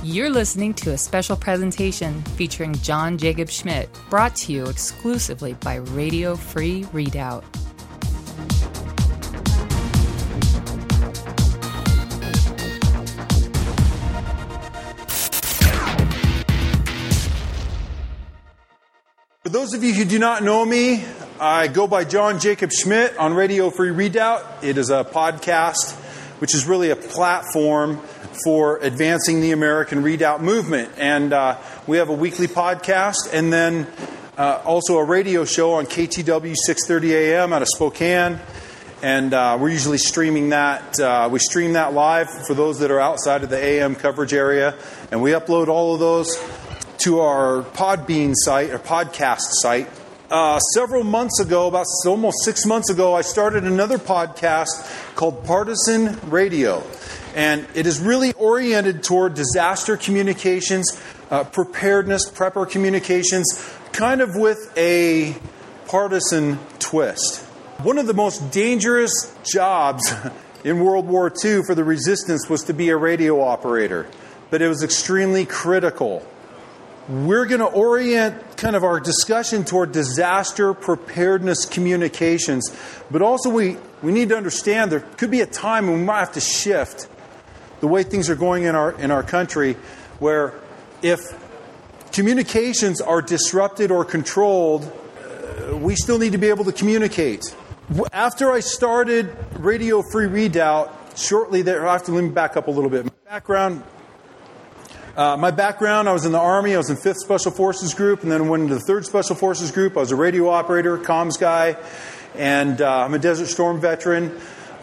You're listening to a special presentation featuring John Jacob Schmidt, brought to you exclusively by Radio Free Redoubt. For those of you who do not know me, I go by John Jacob Schmidt on Radio Free Redoubt. It is a podcast, which is really a platform for advancing the American Redoubt movement. And we have a weekly podcast and then also a radio show on KTW 630 AM out of Spokane. And we're usually streaming that. We stream that live for those that are outside of the AM coverage area. And we upload all of those to our Podbean site, or podcast site. Several months ago, about almost 6 months ago, I started another podcast called Partisan Radio. And it is really oriented toward disaster communications, preparedness, prepper communications, kind of with a partisan twist. One of the most dangerous jobs in World War II for the resistance was to be a radio operator. But it was extremely critical. We're going to orient kind of our discussion toward disaster preparedness communications. But also we need to understand there could be a time when we might have to shift the way things are going in our country, where if communications are disrupted or controlled, we still need to be able to communicate. After I started Radio Free Redoubt, shortly there, I have to let me back up a little bit. My background, I was in the Army. I was in 5th Special Forces Group, and then went into the 3rd Special Forces Group. I was a radio operator, comms guy, and I'm a Desert Storm veteran.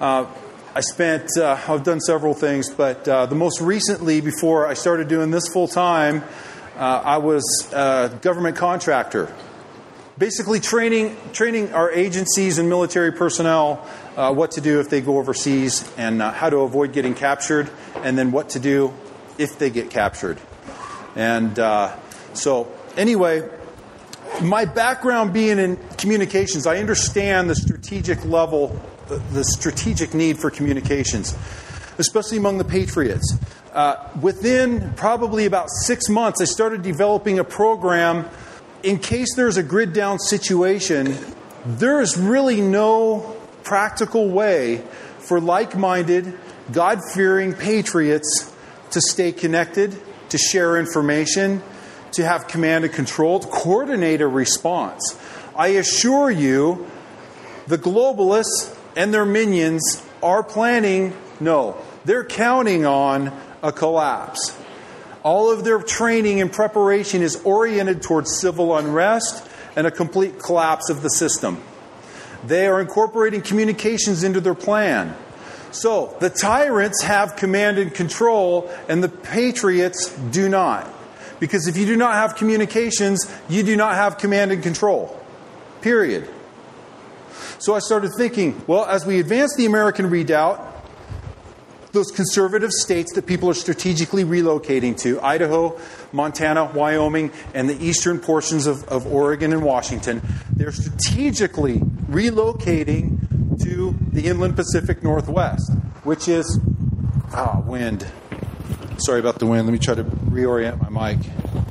I've done several things, but the most recently, before I started doing this full time, I was a government contractor. Basically training our agencies and military personnel what to do if they go overseas, and how to avoid getting captured, and then what to do if they get captured. And so anyway, my background being in communications, I understand the strategic level, the strategic need for communications, especially among the patriots. Within probably about 6 months, I started developing a program in case there's a grid down situation. There is really no practical way for like-minded, God-fearing patriots to stay connected, to share information, to have command and control, to coordinate a response. I assure you, the globalists and their minions are they're counting on a collapse. All of their training and preparation is oriented towards civil unrest and a complete collapse of the system. They are incorporating communications into their plan. So, the tyrants have command and control, and the patriots do not. Because if you do not have communications, you do not have command and control. Period. So I started thinking, well, as we advance the American Redoubt, those conservative states that people are strategically relocating to, Idaho, Montana, Wyoming, and the eastern portions of Oregon and Washington, they're strategically relocating to the inland Pacific Northwest, which is wind. Sorry about the wind. Let me try to reorient my mic.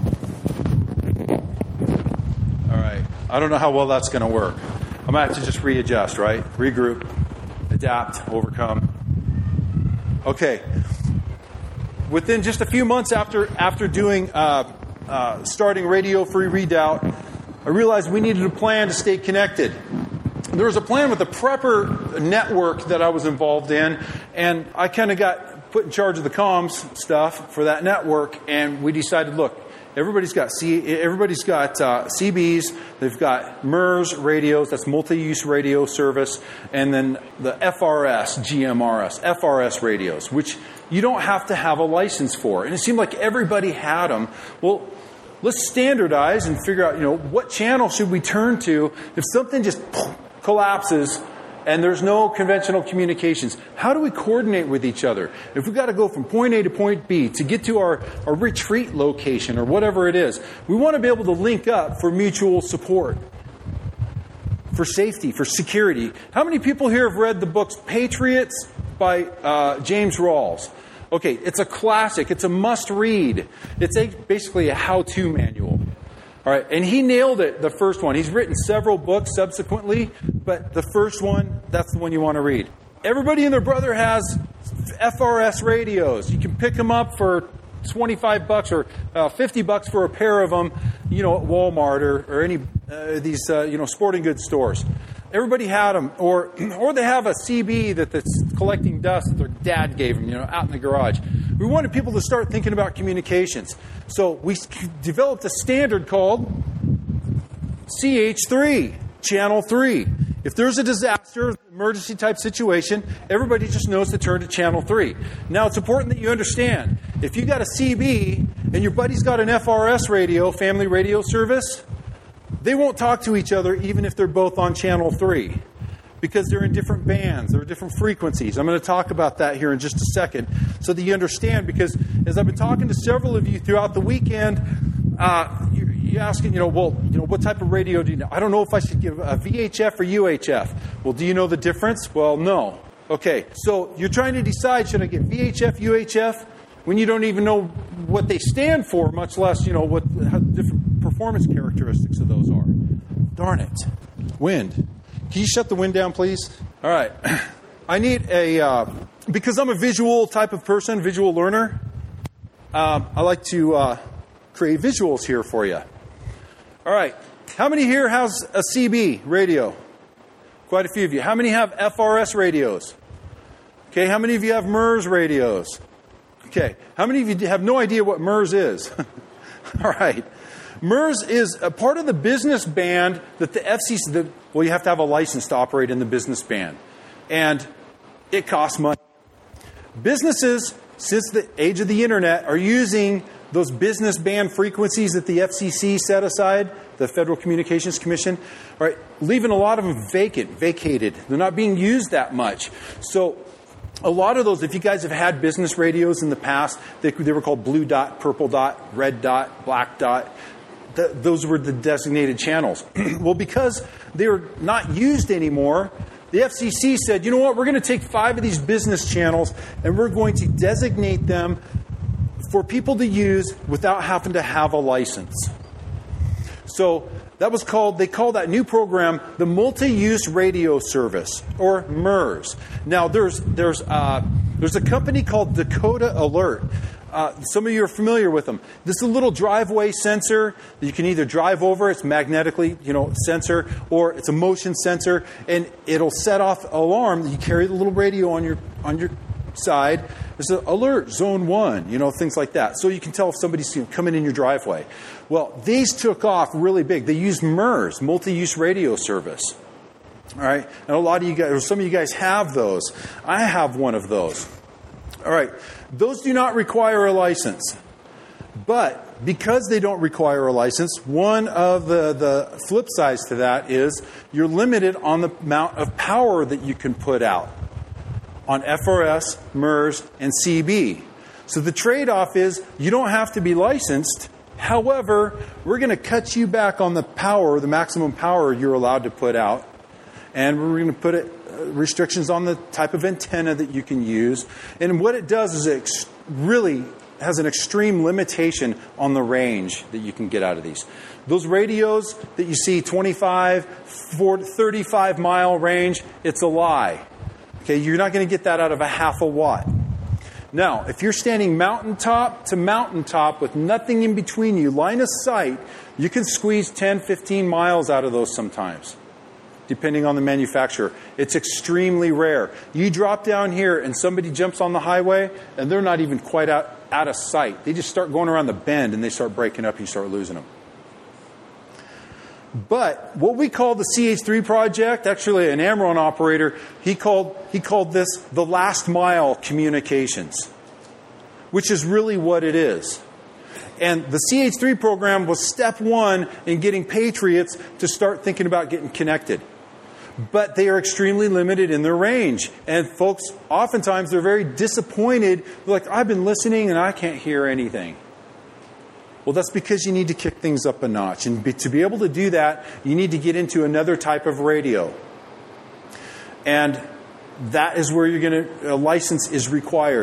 All right. I don't know how well that's going to work. I might have to just readjust, right? Regroup, adapt, overcome. Okay. Within just a few months after doing starting Radio Free Redoubt, I realized we needed a plan to stay connected. There was a plan with the prepper network that I was involved in, and I kind of got put in charge of the comms stuff for that network, and we decided, look, everybody's got CBs, they've got MERS radios, that's multi-use radio service, and then the FRS radios, which you don't have to have a license for. And it seemed like everybody had them. Well, let's standardize and figure out, what channel should we turn to if something just collapses and there's no conventional communications. How do we coordinate with each other? If we've got to go from point A to point B to get to our retreat location or whatever it is, we want to be able to link up for mutual support, for safety, for security. How many people here have read the books Patriots by James Rawls? Okay, it's a classic. It's a must-read. It's basically a how-to manual. All right, and he nailed it, the first one. He's written several books subsequently, but the first one, that's the one you want to read. Everybody and their brother has FRS radios. You can pick them up for $25 or $50 for a pair of them, at Walmart or any these sporting goods stores. Everybody had them, or they have a CB that's collecting dust that their dad gave them, out in the garage. We wanted people to start thinking about communications, so we developed a standard called CH3, Channel 3. If there's a disaster, emergency type situation, everybody just knows to turn to Channel 3. Now, it's important that you understand, if you got a CB and your buddy's got an FRS radio, family radio service, they won't talk to each other even if they're both on Channel 3 because they're in different bands, they're different frequencies. I'm going to talk about that here in just a second so that you understand, because as I've been talking to several of you throughout the weekend, you're asking, what type of radio do you know? I don't know if I should give a VHF or UHF. Well, do you know the difference? Well, no. Okay, so you're trying to decide, should I get VHF, UHF, when you don't even know what they stand for, much less, how different performance characteristics of those are. Darn it. Wind. Can you shut the wind down, please? All right. I need because I'm a visual type of person, visual learner, I like to create visuals here for you. All right. How many here has a CB radio? Quite a few of you. How many have FRS radios? Okay. How many of you have MERS radios? Okay. How many of you have no idea what MERS is? All right. MERS is a part of the business band that the FCC, you have to have a license to operate in the business band. And it costs money. Businesses, since the age of the internet, are using those business band frequencies that the FCC set aside, the Federal Communications Commission, right, leaving a lot of them vacated. They're not being used that much. So a lot of those, if you guys have had business radios in the past, they were called blue dot, purple dot, red dot, black dot. Those were the designated channels. Well, because they're not used anymore, the FCC said, you know what, we're going to take 5 of these business channels and we're going to designate them for people to use without having to have a license. So they call that new program the Multi-Use Radio Service, or MERS. Now, there's a company called Dakota Alert. Some of you are familiar with them. This is a little driveway sensor that you can either drive over, it's magnetically, sensor, or it's a motion sensor, and it'll set off an alarm. You carry the little radio on your side. There's an alert, zone 1, things like that. So you can tell if somebody's coming in your driveway. Well, these took off really big. They used MERS, multi-use radio service. All right, and a lot of you guys, or some of you guys have those. I have one of those. All right, those do not require a license. But because they don't require a license, one of the flip sides to that is you're limited on the amount of power that you can put out on FRS, MERS, and CB. So the trade-off is you don't have to be licensed. However, we're going to cut you back on the power, the maximum power you're allowed to put out. And we're going to put restrictions on the type of antenna that you can use. And what it does is it really has an extreme limitation on the range that you can get out of these. Those radios that you see 25, 40, 35 mile range, it's a lie. Okay, you're not going to get that out of a half a watt. Now, if you're standing mountaintop to mountaintop with nothing in between you, line of sight, you can squeeze 10, 15 miles out of those sometimes, depending on the manufacturer. It's extremely rare. You drop down here and somebody jumps on the highway and they're not even quite out of sight. They just start going around the bend and they start breaking up and you start losing them. But what we call the CH3 project, actually an Amron operator, he called this the last mile communications, which is really what it is. And the CH3 program was step 1 in getting patriots to start thinking about getting connected. But they are extremely limited in their range. And folks, oftentimes they're very disappointed. They're like, I've been listening and I can't hear anything. Well, that's because you need to kick things up a notch. And to be able to do that, you need to get into another type of radio. And that is where a license is required.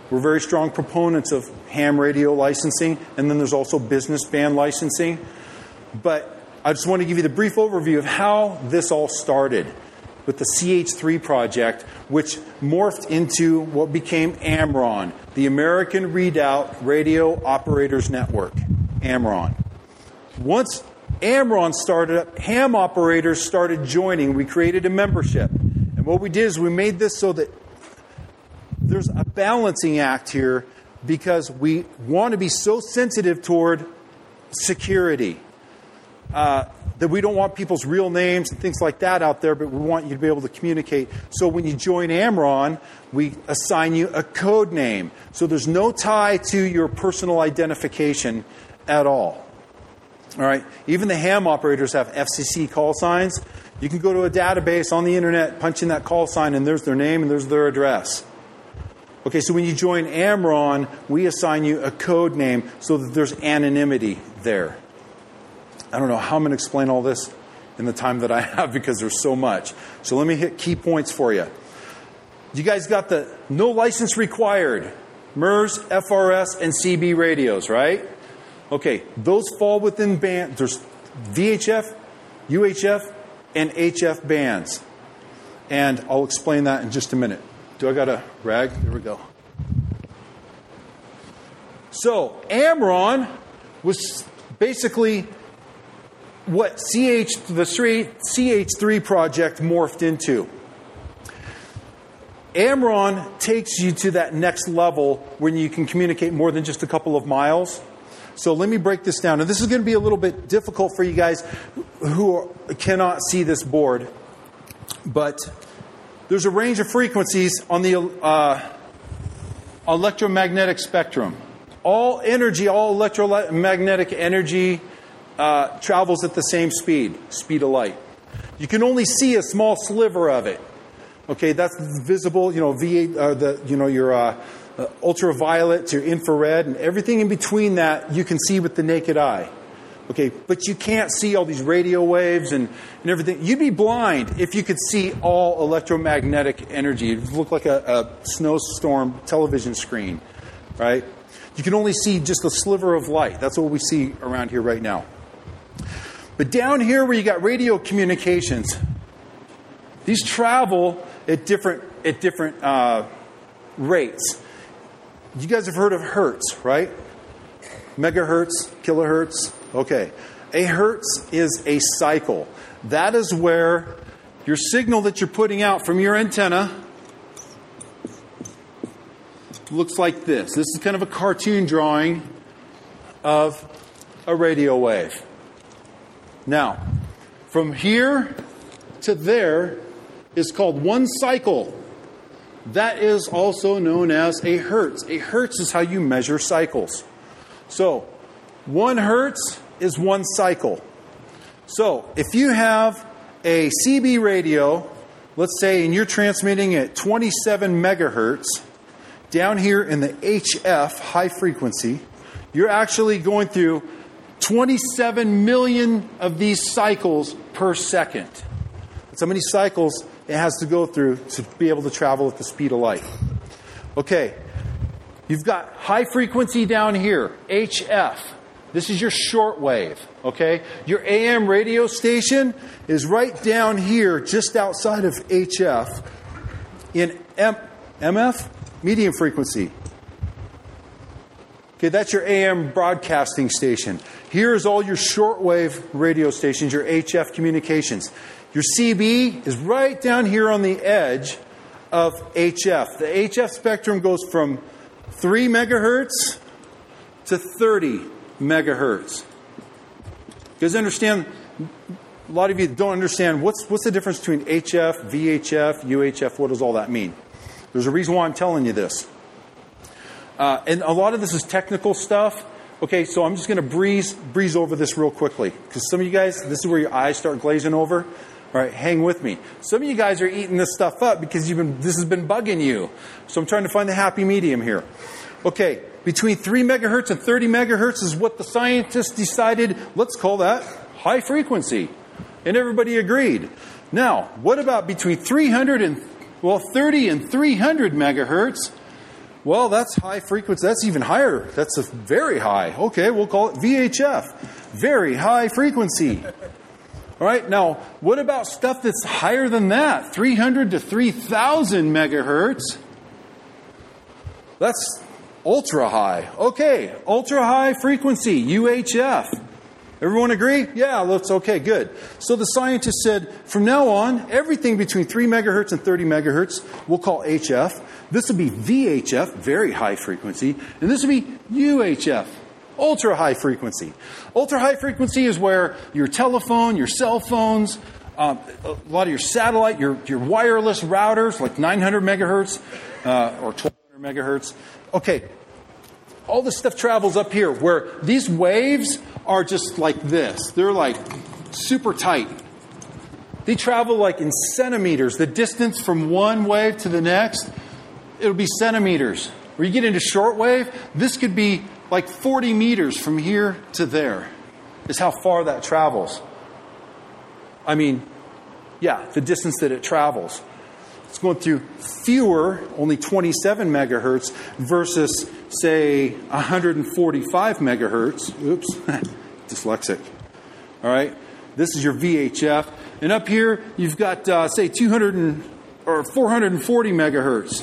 We're very strong proponents of ham radio licensing, and then there's also business band licensing. But I just want to give you the brief overview of how this all started with the CH3 project, which morphed into what became AMRON, the American Redoubt Radio Operators Network, AMRON. Once AMRON started up, ham operators started joining. We created a membership. And what we did is we made this so that there's a balancing act here, because we want to be so sensitive toward security that we don't want people's real names and things like that out there, but we want you to be able to communicate. So when you join AMRON, we assign you a code name. So there's no tie to your personal identification at all. All right. Even the ham operators have FCC call signs. You can go to a database on the internet, punch in that call sign, and there's their name and there's their address. Okay, so when you join AMRON, we assign you a code name so that there's anonymity there. I don't know how I'm going to explain all this in the time that I have, because there's so much. So let me hit key points for you. You guys got the no license required, MERS, FRS, and CB radios, right? Okay, those fall within band. There's VHF, UHF, and HF bands. And I'll explain that in just a minute. Do I got a rag? There we go. So AMRON was basically what the CH3 project morphed into. AMRON takes you to that next level when you can communicate more than just a couple of miles. So let me break this down. And this is going to be a little bit difficult for you guys who cannot see this board. But there's a range of frequencies on the electromagnetic spectrum. All electromagnetic energy travels at the same speed of light. You can only see a small sliver of it. Okay, that's visible. Your ultraviolet to infrared, and everything in between that you can see with the naked eye. Okay, but you can't see all these radio waves and everything. You'd be blind if you could see all electromagnetic energy. It would look like a snowstorm television screen, right? You can only see just a sliver of light. That's what we see around here right now. But down here where you got radio communications, these travel at different rates. You guys have heard of hertz, right? Megahertz, kilohertz. Okay. A hertz is a cycle. That is where your signal that you're putting out from your antenna looks like this. This is kind of a cartoon drawing of a radio wave. Now, from here to there is called one cycle. That is also known as a hertz. A hertz is how you measure cycles. So, 1 hertz is 1 cycle. So, if you have a CB radio, let's say, and you're transmitting at 27 megahertz, down here in the HF, high frequency, you're actually going through 27 million of these cycles per second. That's how many cycles it has to go through to be able to travel at the speed of light. Okay, you've got high frequency down here, HF. This is your short wave, okay? Your AM radio station is right down here, just outside of HF, in MF, medium frequency. Okay, that's your AM broadcasting station. Here's all your shortwave radio stations, your HF communications. Your CB is right down here on the edge of HF. The HF spectrum goes from 3 megahertz to 30 megahertz. You guys understand? A lot of you don't understand what's the difference between HF, VHF, UHF. What does all that mean? There's a reason why I'm telling you this. And a lot of this is technical stuff. Okay, so I'm just going to breeze over this real quickly. Because some of you guys, this is where your eyes start glazing over. All right, hang with me. Some of you guys are eating this stuff up because this has been bugging you. So I'm trying to find the happy medium here. Okay, between 3 megahertz and 30 megahertz is what the scientists decided, let's call that high frequency. And everybody agreed. Now, what about between 30 and 300 megahertz? Well, that's high frequency. That's even higher. That's a very high. Okay, we'll call it VHF. Very high frequency. All right, now, what about stuff that's higher than that? 300 to 3,000 megahertz. That's ultra high. Okay, ultra high frequency, UHF. Everyone agree? Yeah, that's okay, good. So the scientists said, from now on, everything between 3 megahertz and 30 megahertz, we'll call HF. This will be VHF, very high frequency. And this will be UHF, ultra high frequency. Ultra high frequency is where your telephone, your cell phones, a lot of your satellite, your wireless routers, like 900 megahertz or 1200 megahertz. Okay, all this stuff travels up here where these waves are just like this. They're like super tight. They travel like in centimeters. The distance from one wave to the next, it'll be centimeters. Where you get into shortwave, this could be like 40 meters from here to there is how far that travels. I mean, yeah, the distance that it travels. It's going through fewer, only 27 megahertz versus, say, 145 megahertz. Oops, dyslexic. All right, this is your VHF. And up here, you've got, say, 440 megahertz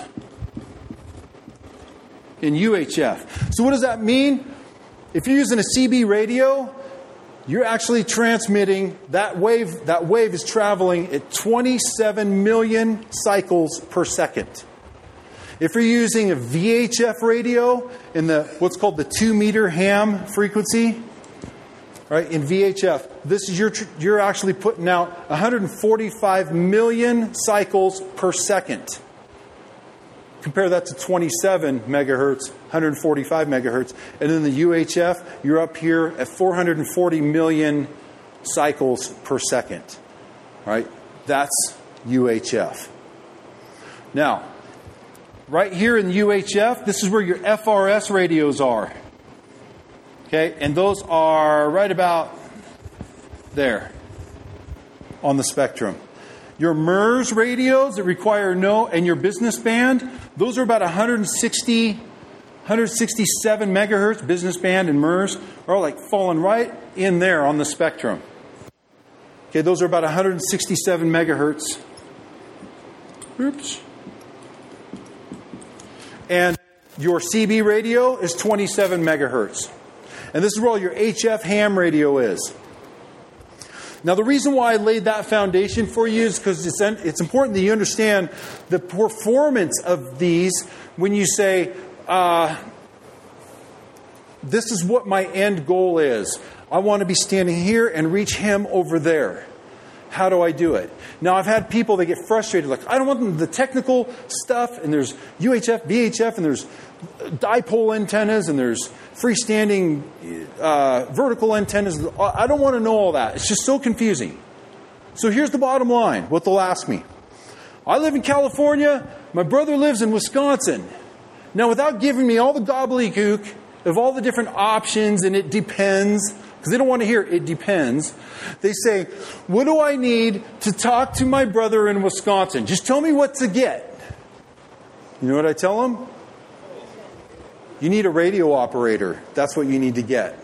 in UHF. So what does that mean? If you're using a CB radio, you're actually transmitting, that wave is traveling at 27 million cycles per second. If you're using a VHF radio in the what's called the 2 meter ham frequency, right? In VHF, this is you're actually putting out 145 million cycles per second. Compare that to 27 megahertz, 145 megahertz. And in the UHF, you're up here at 440 million cycles per second. Right? That's UHF. Now, right here in UHF, this is where your FRS radios are. Okay? And those are right about there on the spectrum. Your MERS radios that require and your business band, those are about 167 megahertz, business band and MERS, are like falling right in there on the spectrum. Okay, those are about 167 megahertz. Oops. And your CB radio is 27 megahertz. And this is where all your HF ham radio is. Now, the reason why I laid that foundation for you is because it's important that you understand the performance of these when you say, this is what my end goal is. I want to be standing here and reach him over there. How do I do it? Now, I've had people that get frustrated, like, I don't want the technical stuff, and there's UHF, VHF, and there's dipole antennas, and there's freestanding vertical antennas. I don't want to know all that. It's just so confusing. So here's the bottom line, what they'll ask me. I live in California. My brother lives in Wisconsin. Now, without giving me all the gobbledygook of all the different options, and it depends, because they don't want to hear it depends, they say, what do I need to talk to my brother in Wisconsin? Just tell me what to get. You know what I tell them? You need a radio operator. That's what you need to get.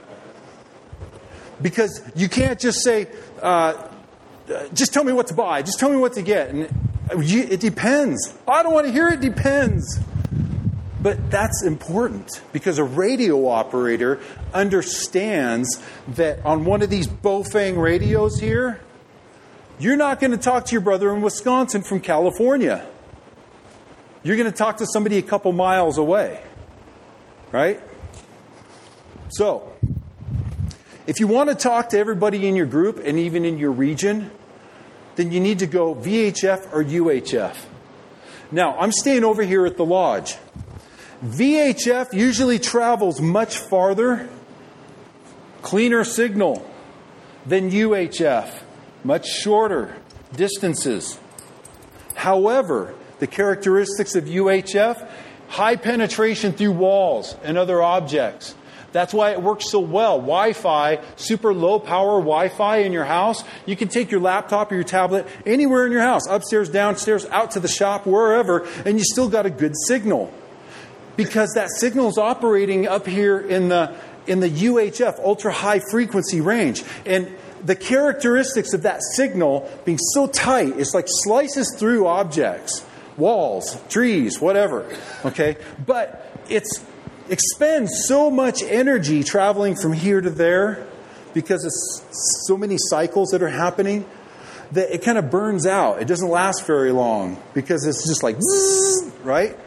Because you can't just say, just tell me what to buy. Just tell me what to get. And it depends. I don't want to hear it depends. But that's important because a radio operator understands that on one of these Bofang radios here, you're not going to talk to your brother in Wisconsin from California. You're going to talk to somebody a couple miles away. Right? So, if you want to talk to everybody in your group and even in your region, then you need to go VHF or UHF. Now, I'm staying over here at the lodge. VHF usually travels much farther, cleaner signal than UHF, much shorter distances. However, the characteristics of UHF, high penetration through walls and other objects. That's why it works so well. Wi-Fi, super low power Wi-Fi in your house. You can take your laptop or your tablet anywhere in your house, upstairs, downstairs, out to the shop, wherever, and you still got a good signal. because that signal is operating up here in the UHF, ultra high frequency range. And the characteristics of that signal being so tight, it's like slices through objects, walls, trees, whatever. Okay? But it expends so much energy traveling from here to there because it's so many cycles that are happening that it kind of burns out. It doesn't last very long because it's just like, zzz, right?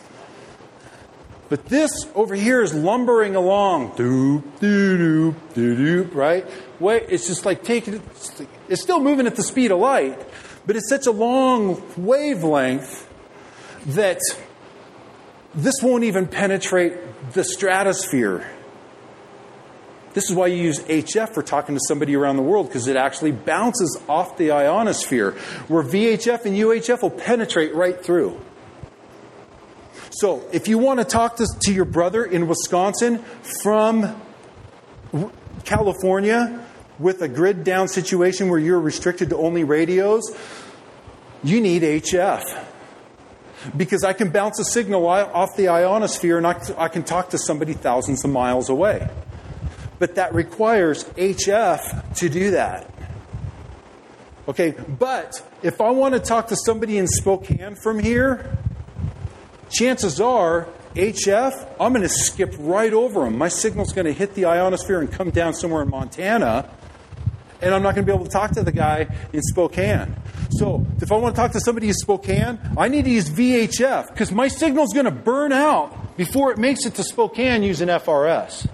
But this over here is lumbering along. Doop, doop, doop, doop, right? Wait, it's just like it's still moving at the speed of light, but it's such a long wavelength that this won't even penetrate the stratosphere. This is why you use HF for talking to somebody around the world, because it actually bounces off the ionosphere, where VHF and UHF will penetrate right through. So, if you want to talk to your brother in Wisconsin from California with a grid down situation where you're restricted to only radios, you need HF. Because I can bounce a signal off the ionosphere and I can talk to somebody thousands of miles away. But that requires HF to do that. Okay, but if I want to talk to somebody in Spokane from here, chances are, HF, I'm going to skip right over them. My signal's going to hit the ionosphere and come down somewhere in Montana, and I'm not going to be able to talk to the guy in Spokane. So, if I want to talk to somebody in Spokane, I need to use VHF, because my signal's going to burn out before it makes it to Spokane using FRS.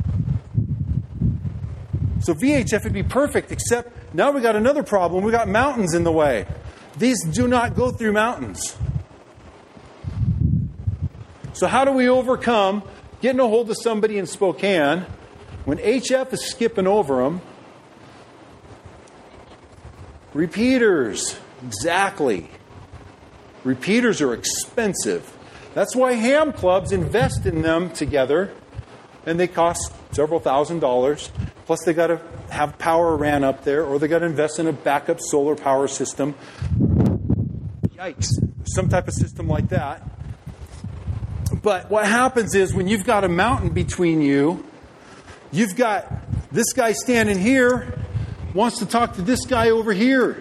So VHF would be perfect, except now we got another problem. We got mountains in the way. These do not go through mountains. So how do we overcome getting a hold of somebody in Spokane when HF is skipping over them? Repeaters. Exactly. Repeaters are expensive. That's why ham clubs invest in them together, and they cost several $1,000s. Plus they got to have power ran up there, or they got to invest in a backup solar power system. Yikes. Some type of system like that. But what happens is when you've got a mountain between you, you've got this guy standing here, wants to talk to this guy over here.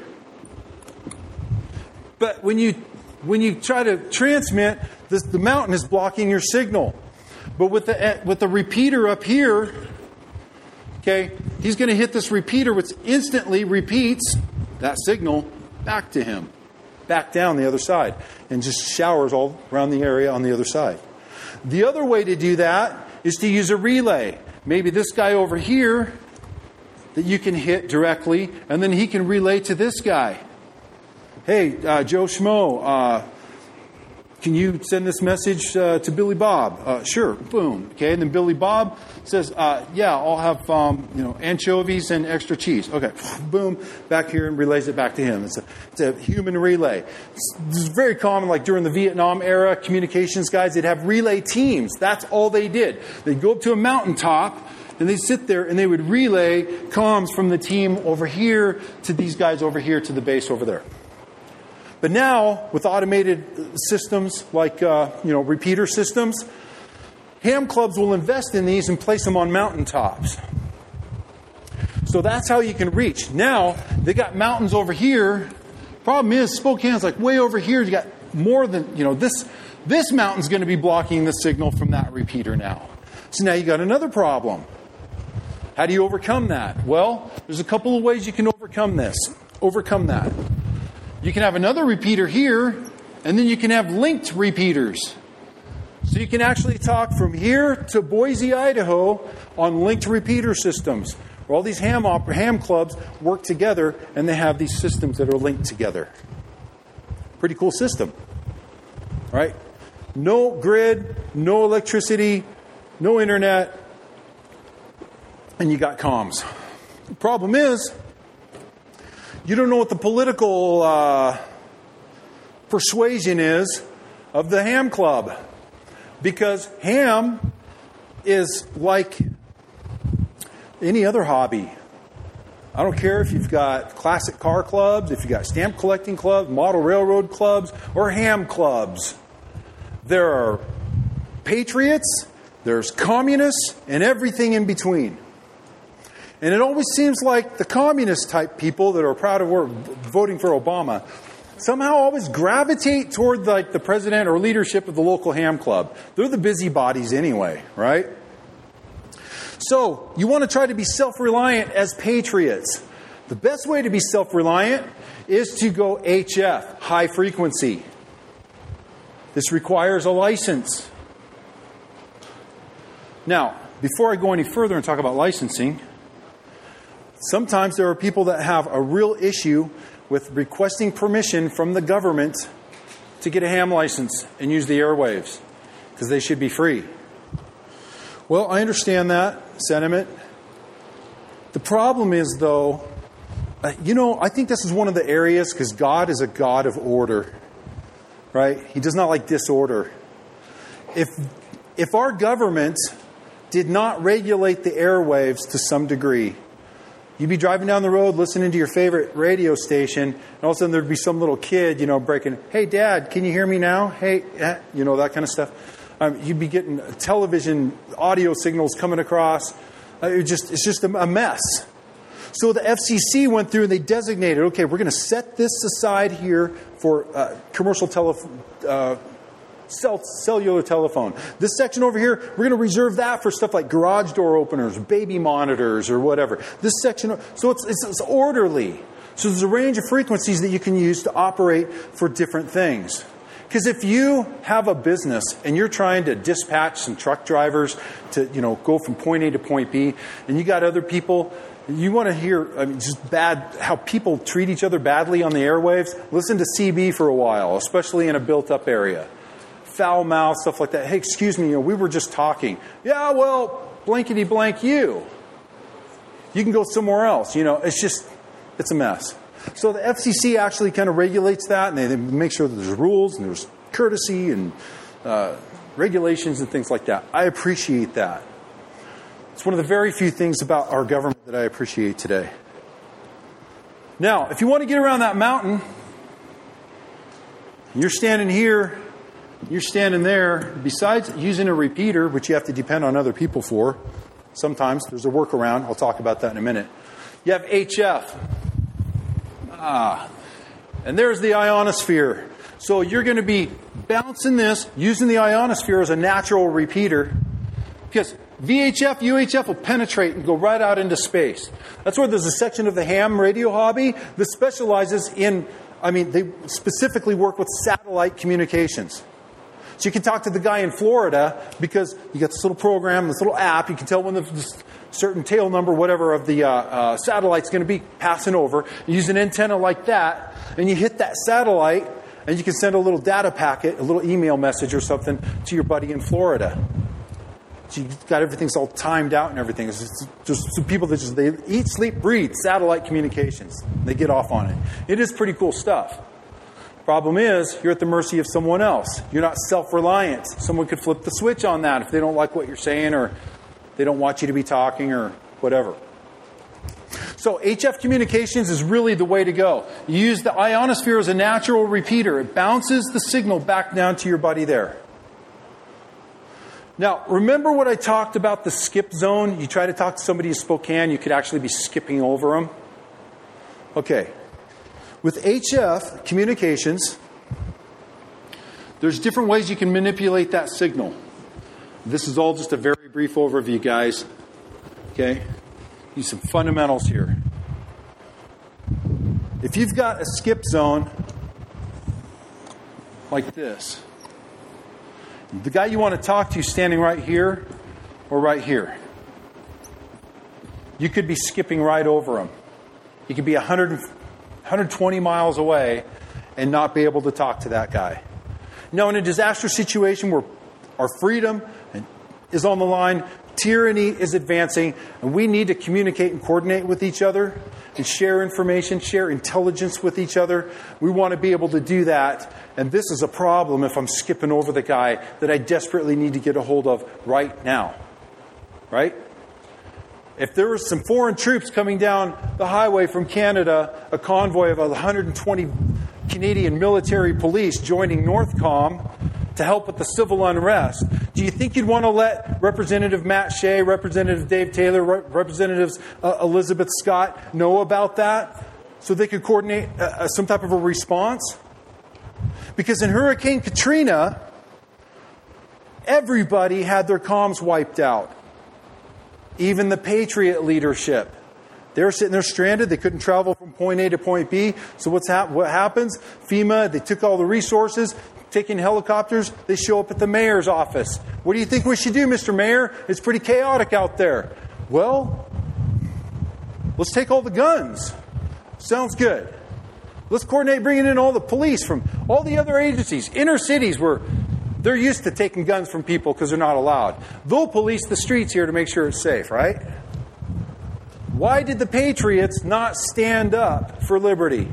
But when you try to transmit, the mountain is blocking your signal. But with the repeater up here, okay, he's going to hit this repeater, which instantly repeats that signal back to him, back down the other side, and just showers all around the area on the other side. The other way to do that is to use a relay. Maybe this guy over here that you can hit directly, and then he can relay to this guy. Hey, Joe Schmo, can you send this message to Billy Bob? Sure. Boom. Okay. And then Billy Bob says, yeah, I'll have anchovies and extra cheese. Okay. Boom. Back here, and relays it back to him. It's a human relay. It's very common, like during the Vietnam era, communications guys, they'd have relay teams. That's all they did. They'd go up to a mountaintop, and they'd sit there, and they would relay comms from the team over here to these guys over here to the base over there. But now, with automated systems like repeater systems, ham clubs will invest in these and place them on mountaintops. So that's how you can reach. Now, they got mountains over here. Problem is, Spokane's like way over here. You got more than, this mountain's going to be blocking the signal from that repeater now. So now you got another problem. How do you overcome that? Well, there's a couple of ways you can overcome that. You can have another repeater here, and then you can have linked repeaters. So you can actually talk from here to Boise, Idaho on linked repeater systems, where all these ham clubs work together, and they have these systems that are linked together. Pretty cool system, right? No grid, no electricity, no internet, and you got comms. The problem is, you don't know what the political persuasion is of the ham club. Because ham is like any other hobby. I don't care if you've got classic car clubs, if you've got stamp collecting clubs, model railroad clubs, or ham clubs. There are patriots, there's communists, and everything in between. And it always seems like the communist type people that are proud of voting for Obama somehow always gravitate toward like the president or leadership of the local ham club. They're the busybodies anyway, right? So you want to try to be self-reliant as patriots. The best way to be self-reliant is to go HF, high frequency. This requires a license. Now, before I go any further and talk about licensing, sometimes there are people that have a real issue with requesting permission from the government to get a ham license and use the airwaves because they should be free. Well, I understand that sentiment. The problem is, though, I think this is one of the areas, because God is a God of order, right? He does not like disorder. If our government did not regulate the airwaves to some degree, you'd be driving down the road listening to your favorite radio station, and all of a sudden there'd be some little kid, breaking, "Hey, Dad, can you hear me now? Hey," that kind of stuff. You'd be getting television audio signals coming across. It's just a mess. So the FCC went through and they designated, okay, we're going to set this aside here for commercial cellular telephone. This section over here, we're going to reserve that for stuff like garage door openers, baby monitors, or whatever. This section, so it's orderly. So there's a range of frequencies that you can use to operate for different things. Because if you have a business and you're trying to dispatch some truck drivers to, go from point A to point B, and you got other people, you want to hear just how people treat each other badly on the airwaves, listen to CB for a while, especially in a built-up area. Foul mouth, stuff like that. Hey, excuse me, we were just talking. Yeah, well, blankety blank you. You can go somewhere else. It's a mess. So the FCC actually kind of regulates that, and they make sure that there's rules and there's courtesy and regulations and things like that. I appreciate that. It's one of the very few things about our government that I appreciate today. Now, if you want to get around that mountain, you're standing here, you're standing there. Besides using a repeater, which you have to depend on other people for, sometimes there's a workaround. I'll talk about that in a minute. You have HF. And there's the ionosphere. So you're going to be bouncing this, using the ionosphere as a natural repeater, because VHF, UHF will penetrate and go right out into space. That's where there's a section of the ham radio hobby that specializes in, they specifically work with satellite communications. So you can talk to the guy in Florida because you got this little program, this little app. You can tell when the certain tail number, whatever, of the satellite's going to be passing over. You use an antenna like that, and you hit that satellite, and you can send a little data packet, a little email message or something to your buddy in Florida. So you've got everything's all timed out and everything. It's just some people that they eat, sleep, breathe satellite communications. They get off on it. It is pretty cool stuff. Problem is, you're at the mercy of someone else. You're not self-reliant. Someone could flip the switch on that if they don't like what you're saying or they don't want you to be talking or whatever. So HF communications is really the way to go. You use the ionosphere as a natural repeater. It bounces the signal back down to your buddy there. Now, remember what I talked about the skip zone? You try to talk to somebody in Spokane, you could actually be skipping over them. Okay. With HF communications, there's different ways you can manipulate that signal. This is all just a very brief overview, guys. Okay? Use some fundamentals here. If you've got a skip zone like this, the guy you want to talk to is standing right here or right here. You could be skipping right over him. You could be 120 miles away and not be able to talk to that guy. Now, in a disaster situation where our freedom is on the line, tyranny is advancing, and we need to communicate and coordinate with each other and share information, share intelligence with each other. We want to be able to do that. And this is a problem if I'm skipping over the guy that I desperately need to get a hold of right now. Right? If there was some foreign troops coming down the highway from Canada, a convoy of 120 Canadian military police joining Northcom, to help with the civil unrest. Do you think you'd want to let Representative Matt Shea, Representative Dave Taylor, Representatives Elizabeth Scott know about that so they could coordinate some type of a response? Because in Hurricane Katrina, everybody had their comms wiped out. Even the Patriot leadership. They were sitting there stranded. They couldn't travel from point A to point B. So what happens? FEMA, they took all the resources, taking helicopters. They show up at the mayor's office. What do you think we should do, Mr. Mayor? It's pretty chaotic out there. Well, let's take all the guns. Sounds good. Let's coordinate bringing in all the police from all the other agencies. Inner cities where they're used to taking guns from people because they're not allowed. They'll police the streets here to make sure it's safe, right? Why did the Patriots not stand up for liberty?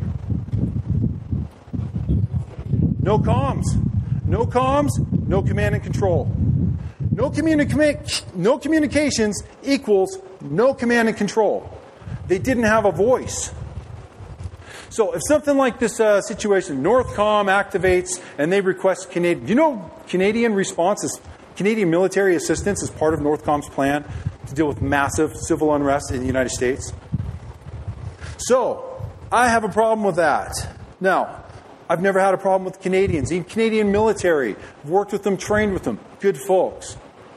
No comms. No comms, no command and control. No communications equals no command and control. They didn't have a voice. So if something like this situation, Northcom activates and they request Canadian... You know Canadian response is... Canadian military assistance is part of Northcom's plan to deal with massive civil unrest in the United States. So, I have a problem with that. Now, I've never had a problem with Canadians. Even Canadian military. I've worked with them, trained with them. Good folks.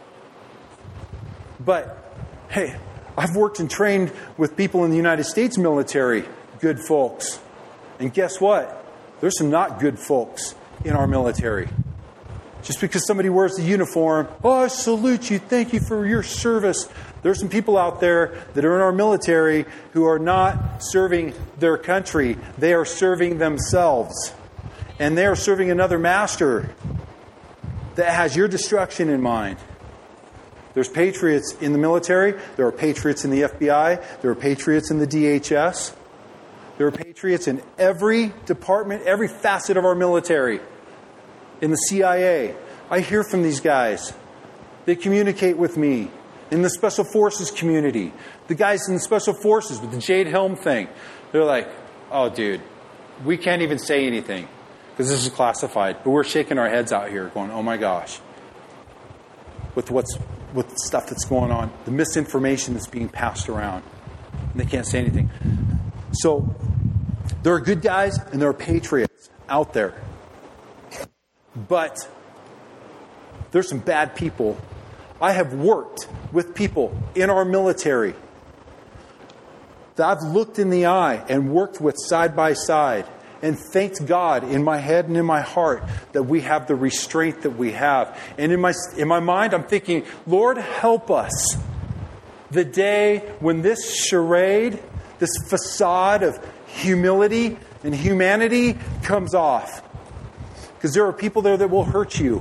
But, hey, I've worked and trained with people in the United States military. Good folks. And guess what? There's some not good folks in our military. Just because somebody wears the uniform, oh, I salute you, thank you for your service. There's some people out there that are in our military who are not serving their country. They are serving themselves. And they are serving another master that has your destruction in mind. There's patriots in the military. There are patriots in the FBI. There are patriots in the DHS. There are patriots in every department, every facet of our military. In the CIA, I hear from these guys. They communicate with me. In the Special Forces community, the guys in the Special Forces with the Jade Helm thing, they're like, oh, dude, we can't even say anything because this is classified. But we're shaking our heads out here going, oh, my gosh, with the stuff that's going on, the misinformation that's being passed around. And they can't say anything. So there are good guys and there are patriots out there. But there's some bad people. I have worked with people in our military that I've looked in the eye and worked with side by side and thanked God in my head and in my heart that we have the restraint that we have. And in my mind, I'm thinking, Lord, help us the day when this charade, this facade of humility and humanity comes off. Because there are people there that will hurt you.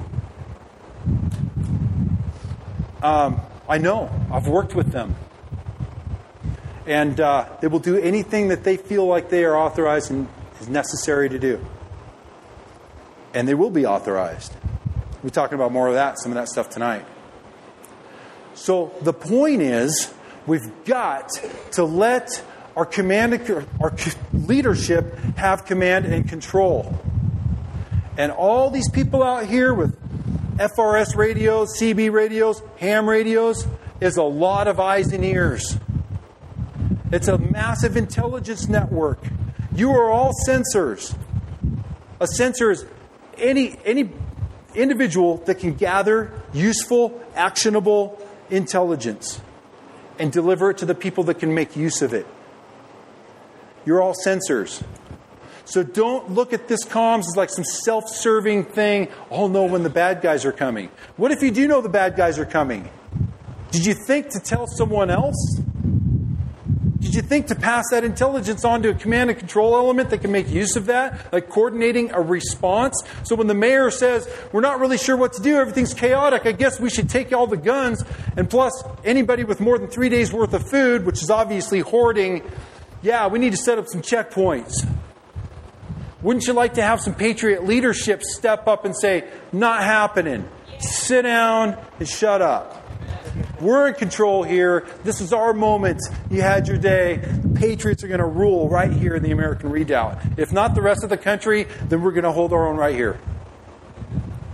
I know. I've worked with them. And they will do anything that they feel like they are authorized and is necessary to do. And they will be authorized. We're talking about more of some of that stuff tonight. So the point is, we've got to let our leadership have command and control. And all these people out here with FRS radios, CB radios, ham radios, is a lot of eyes and ears. It's a massive intelligence network. You are all sensors. A sensor is any individual that can gather useful, actionable intelligence and deliver it to the people that can make use of it. You're all sensors. So don't look at this comms as like some self-serving thing. I'll know when the bad guys are coming. What if you do know the bad guys are coming? Did you think to tell someone else? Did you think to pass that intelligence on to a command and control element that can make use of that? Like coordinating a response? So when the mayor says, we're not really sure what to do, everything's chaotic, I guess we should take all the guns, and plus anybody with more than 3 days worth of food, which is obviously hoarding, yeah, we need to set up some checkpoints. Wouldn't you like to have some patriot leadership step up and say, not happening. Sit down and shut up. We're in control here. This is our moment. You had your day. The patriots are going to rule right here in the American Redoubt. If not the rest of the country, then we're going to hold our own right here.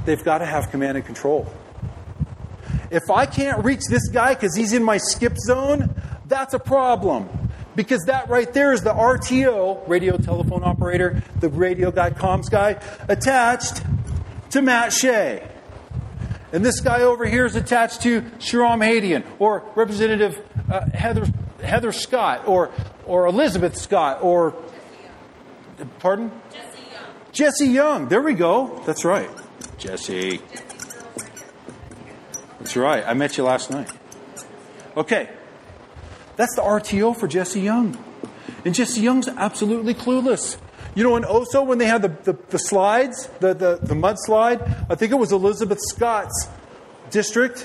they've got to have command and control. If I can't reach this guy because he's in my skip zone, that's a problem. Because that right there is the RTO, radio telephone operator, the radio guy, comms guy, attached to Matt Shea. And this guy over here is attached to Shahram Hadian, or Representative Heather Scott, or Elizabeth Scott, or... Pardon? Jesse Young. Jesse Young. There we go. That's right. Jesse. That's right. I met you last night. Okay. That's the RTO for Jesse Young. And Jesse Young's absolutely clueless. You know, in Oso, when they had the slides, the mudslide, I think it was Elizabeth Scott's district.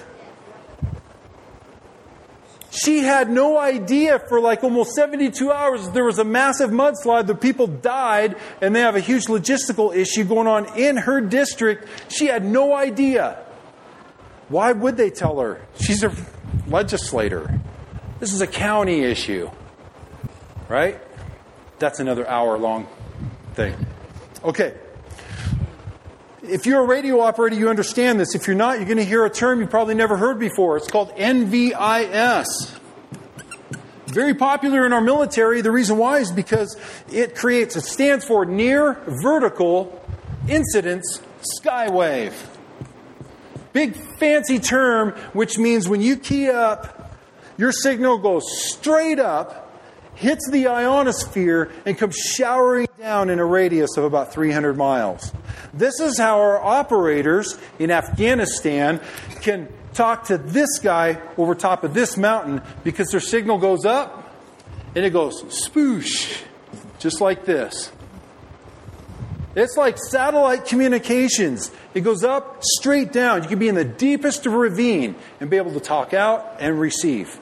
She had no idea for like almost 72 hours there was a massive mudslide. The people died, and they have a huge logistical issue going on in her district. She had no idea. Why would they tell her? She's a legislator. This is a county issue, right? That's another hour-long thing. Okay. If you're a radio operator, you understand this. If you're not, you're going to hear a term you probably never heard before. It's called NVIS. Very popular in our military. The reason why is because it stands for Near Vertical Incidence Skywave. Big fancy term, which means when you key up, your signal goes straight up, hits the ionosphere, and comes showering down in a radius of about 300 miles. This is how our operators in Afghanistan can talk to this guy over top of this mountain, because their signal goes up and it goes spoosh, just like this. It's like satellite communications. It goes up, straight down. You can be in the deepest ravine and be able to talk out and receive.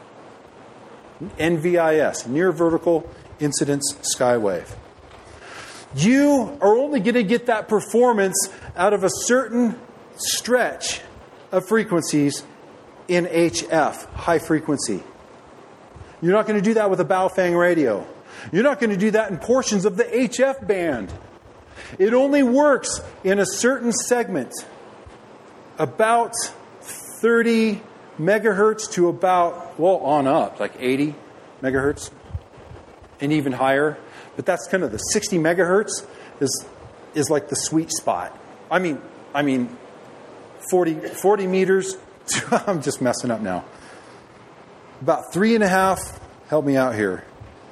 NVIS, Near Vertical Incidence Skywave. You are only going to get that performance out of a certain stretch of frequencies in HF, high frequency. You're not going to do that with a Baofeng radio. You're not going to do that in portions of the HF band. It only works in a certain segment, about 30 megahertz to about, on up, like 80 megahertz and even higher. But that's kind of the 60 megahertz is like the sweet spot. I mean 40 meters to, I'm just messing up now. About 3.5, help me out here.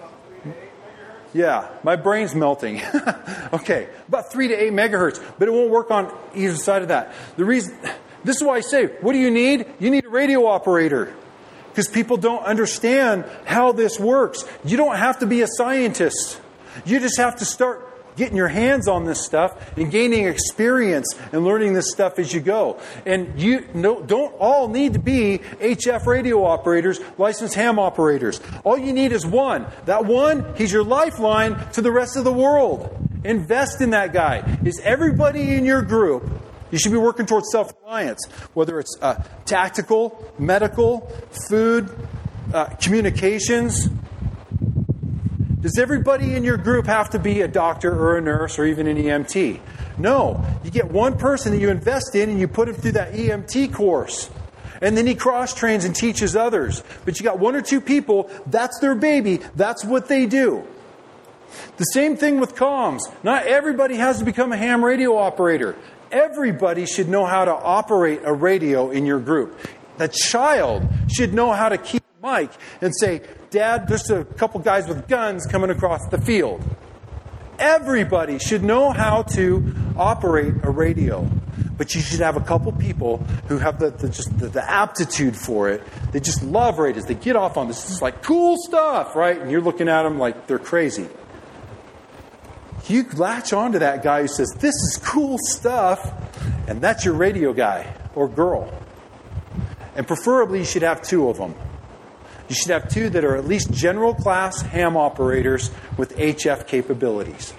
Yeah, my brain's melting. Okay, about 3 to 8 megahertz, but it won't work on either side of that. This is why I say, what do you need? You need a radio operator, because people don't understand how this works. You don't have to be a scientist. You just have to start getting your hands on this stuff and gaining experience and learning this stuff as you go. And you don't all need to be HF radio operators, licensed ham operators. All you need is one. That one, he's your lifeline to the rest of the world. Invest in that guy. Is everybody in your group, you should be working towards self-reliance, whether it's tactical, medical, food, communications. Does everybody in your group have to be a doctor or a nurse or even an EMT? No. You get one person that you invest in and you put him through that EMT course. And then he cross-trains and teaches others. But you got one or two people, that's their baby, that's what they do. The same thing with comms. Not everybody has to become a ham radio operator. Everybody should know how to operate a radio in your group. The child should know how to keep a mic and say, Dad, there's a couple guys with guns coming across the field. Everybody should know how to operate a radio. But you should have a couple people who have the aptitude for it. They just love radios. They get off on this. It's like cool stuff, right? And you're looking at them like they're crazy. You latch on to that guy who says, this is cool stuff, and that's your radio guy or girl. And preferably you should have two of them. You should have two that are at least general class ham operators with HF capabilities.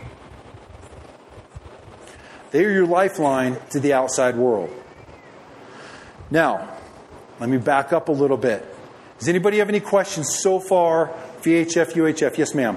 They are your lifeline to the outside world. Now, let me back up a little bit. Does anybody have any questions so far? VHF, UHF? Yes, ma'am.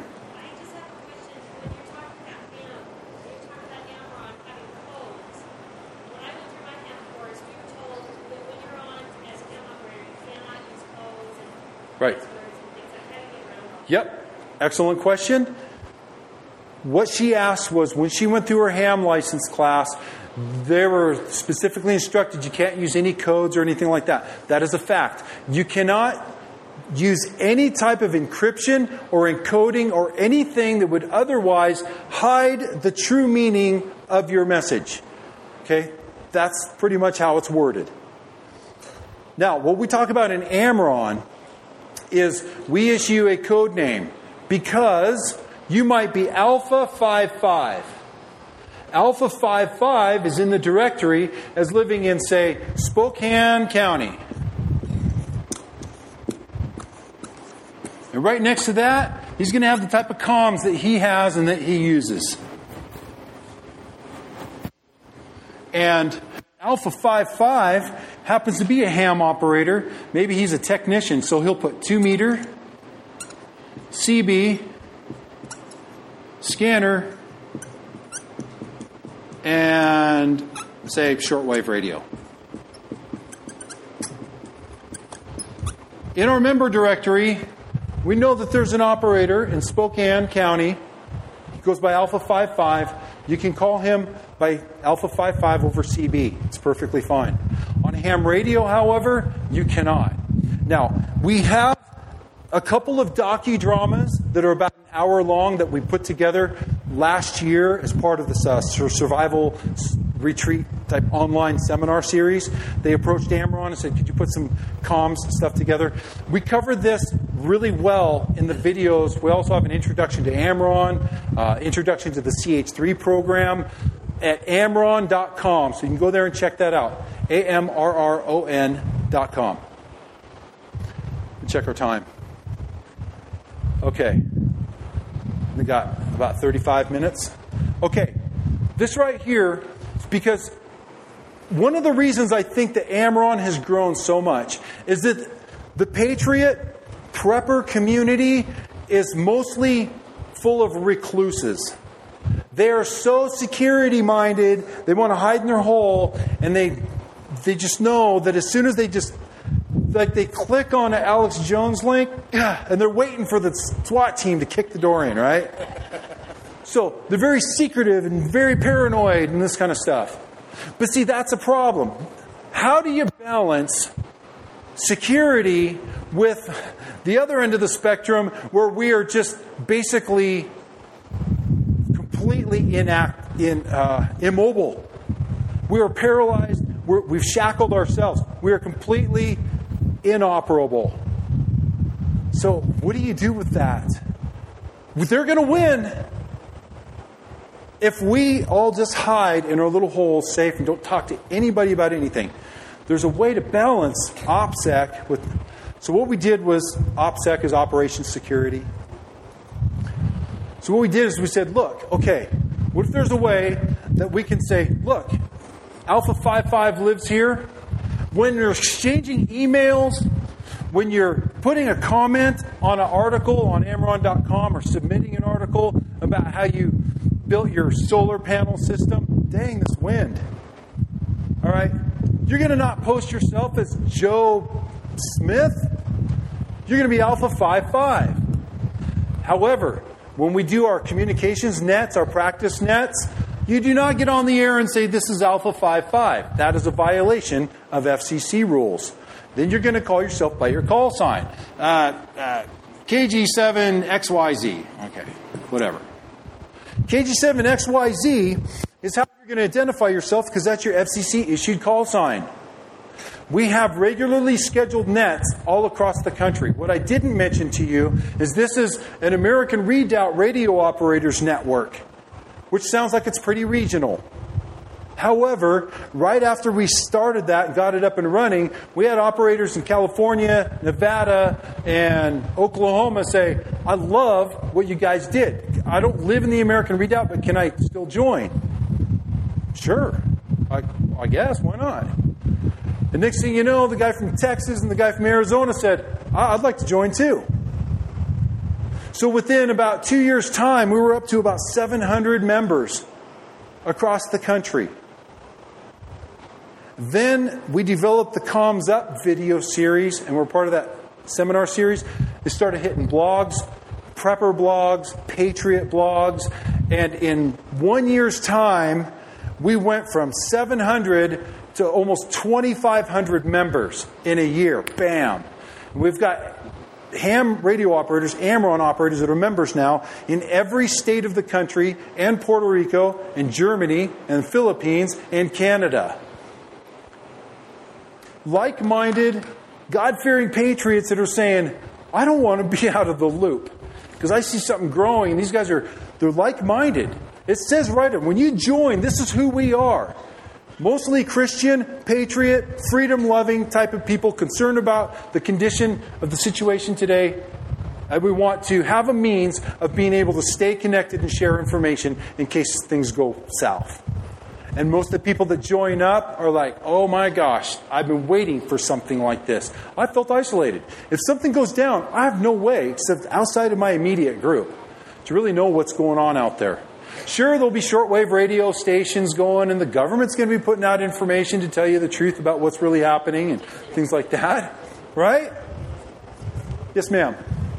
Right. Yep. Excellent question. What she asked was, when she went through her ham license class, they were specifically instructed you can't use any codes or anything like that. That is a fact. You cannot use any type of encryption or encoding or anything that would otherwise hide the true meaning of your message. Okay? That's pretty much how it's worded. Now, what we talk about in Amron is we issue a code name because you might be Alpha 55. Alpha 55 is in the directory as living in, say, Spokane County. And right next to that, he's going to have the type of comms that he has and that he uses. And Alpha 55 happens to be a ham operator. Maybe he's a technician, so he'll put 2 meter, CB, scanner, and say shortwave radio. In our member directory, we know that there's an operator in Spokane County. He goes by Alpha 55. You can call him by Alpha 55 over CB. It's perfectly fine. On ham radio, however, you cannot. Now, we have a couple of docudramas that are about an hour long that we put together last year as part of this survival retreat type online seminar series. They approached Amron and said, could you put some comms stuff together? We covered this really well in the videos. We also have an introduction to Amron, introduction to the CH3 program at amron.com. So you can go there and check that out. AMRRON.com. Check our time. Okay. We got about 35 minutes. Okay. This right here, because one of the reasons I think that Amron has grown so much is that the Patriot prepper community is mostly full of recluses. They are so security-minded, they want to hide in their hole, and they just know that as soon as they just, like, they click on an Alex Jones link, and they're waiting for the SWAT team to kick the door in, right? So they're very secretive and very paranoid and this kind of stuff. But see, that's a problem. How do you balance security with the other end of the spectrum where we are just basically completely immobile? We are paralyzed. We've shackled ourselves. We are completely inoperable. So what do you do with that? They're going to win if we all just hide in our little holes, safe, and don't talk to anybody about anything. There's a way to balance OPSEC with... So what we did was, OPSEC is Operations Security. So what we did is we said, look, okay, what if there's a way that we can say, look, Alpha 55 lives here. When you're exchanging emails, when you're putting a comment on an article on Amron.com or submitting an article about how you built your solar panel system, dang, this wind. All right? You're going to not post yourself as Joe Smith. You're going to be Alpha 55. However, when we do our communications nets, our practice nets, you do not get on the air and say, this is Alpha 55. That is a violation of FCC rules. Then you're going to call yourself by your call sign. KG7XYZ. Okay, whatever. KG7XYZ is how you're going to identify yourself because that's your FCC-issued call sign. We have regularly scheduled nets all across the country. What I didn't mention to you is this is an American Redoubt radio operators network, which sounds like it's pretty regional. However, right after we started that and got it up and running, we had operators in California, Nevada, and Oklahoma say, I love what you guys did. I don't live in the American Redoubt, but can I still join? Sure. I guess. Why not? The next thing you know, the guy from Texas and the guy from Arizona said, I'd like to join too. So within about 2 years' time, we were up to about 700 members across the country. Then we developed the Comms Up video series, and we're part of that seminar series, they started hitting blogs, prepper blogs, patriot blogs, and in 1 year's time, we went from 700 to almost 2,500 members in a year. Bam. We've got ham radio operators, Amron operators that are members now in every state of the country, and Puerto Rico, and Germany, and the Philippines, and Canada. Like-minded, God-fearing patriots that are saying, I don't want to be out of the loop because I see something growing, and these guys they're like-minded. It says right there, when you join, this is who we are. Mostly Christian, patriot, freedom-loving type of people concerned about the condition of the situation today. And we want to have a means of being able to stay connected and share information in case things go south. And most of the people that join up are like, oh my gosh, I've been waiting for something like this. I felt isolated. If something goes down, I have no way, except outside of my immediate group, to really know what's going on out there. Sure, there'll be shortwave radio stations going, and the government's going to be putting out information to tell you the truth about what's really happening and things like that. Right? Yes, ma'am.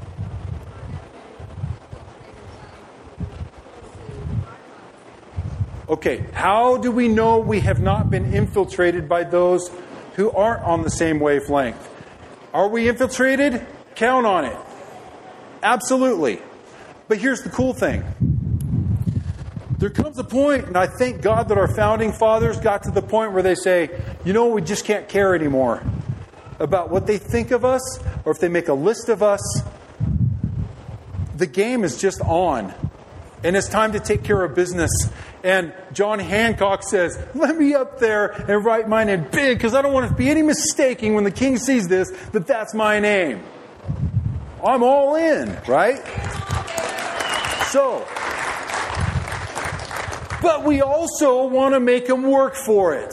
Okay, how do we know we have not been infiltrated by those who aren't on the same wavelength? Are we infiltrated? Count on it. Absolutely. But here's the cool thing. There comes a point, and I thank God that our founding fathers got to the point where they say, you know, we just can't care anymore about what they think of us, or if they make a list of us. The game is just on. And it's time to take care of business. And John Hancock says, let me up there and write mine in big, because I don't want to be any mistaking when the king sees this, that that's my name. I'm all in, right? So, but we also want to make them work for it.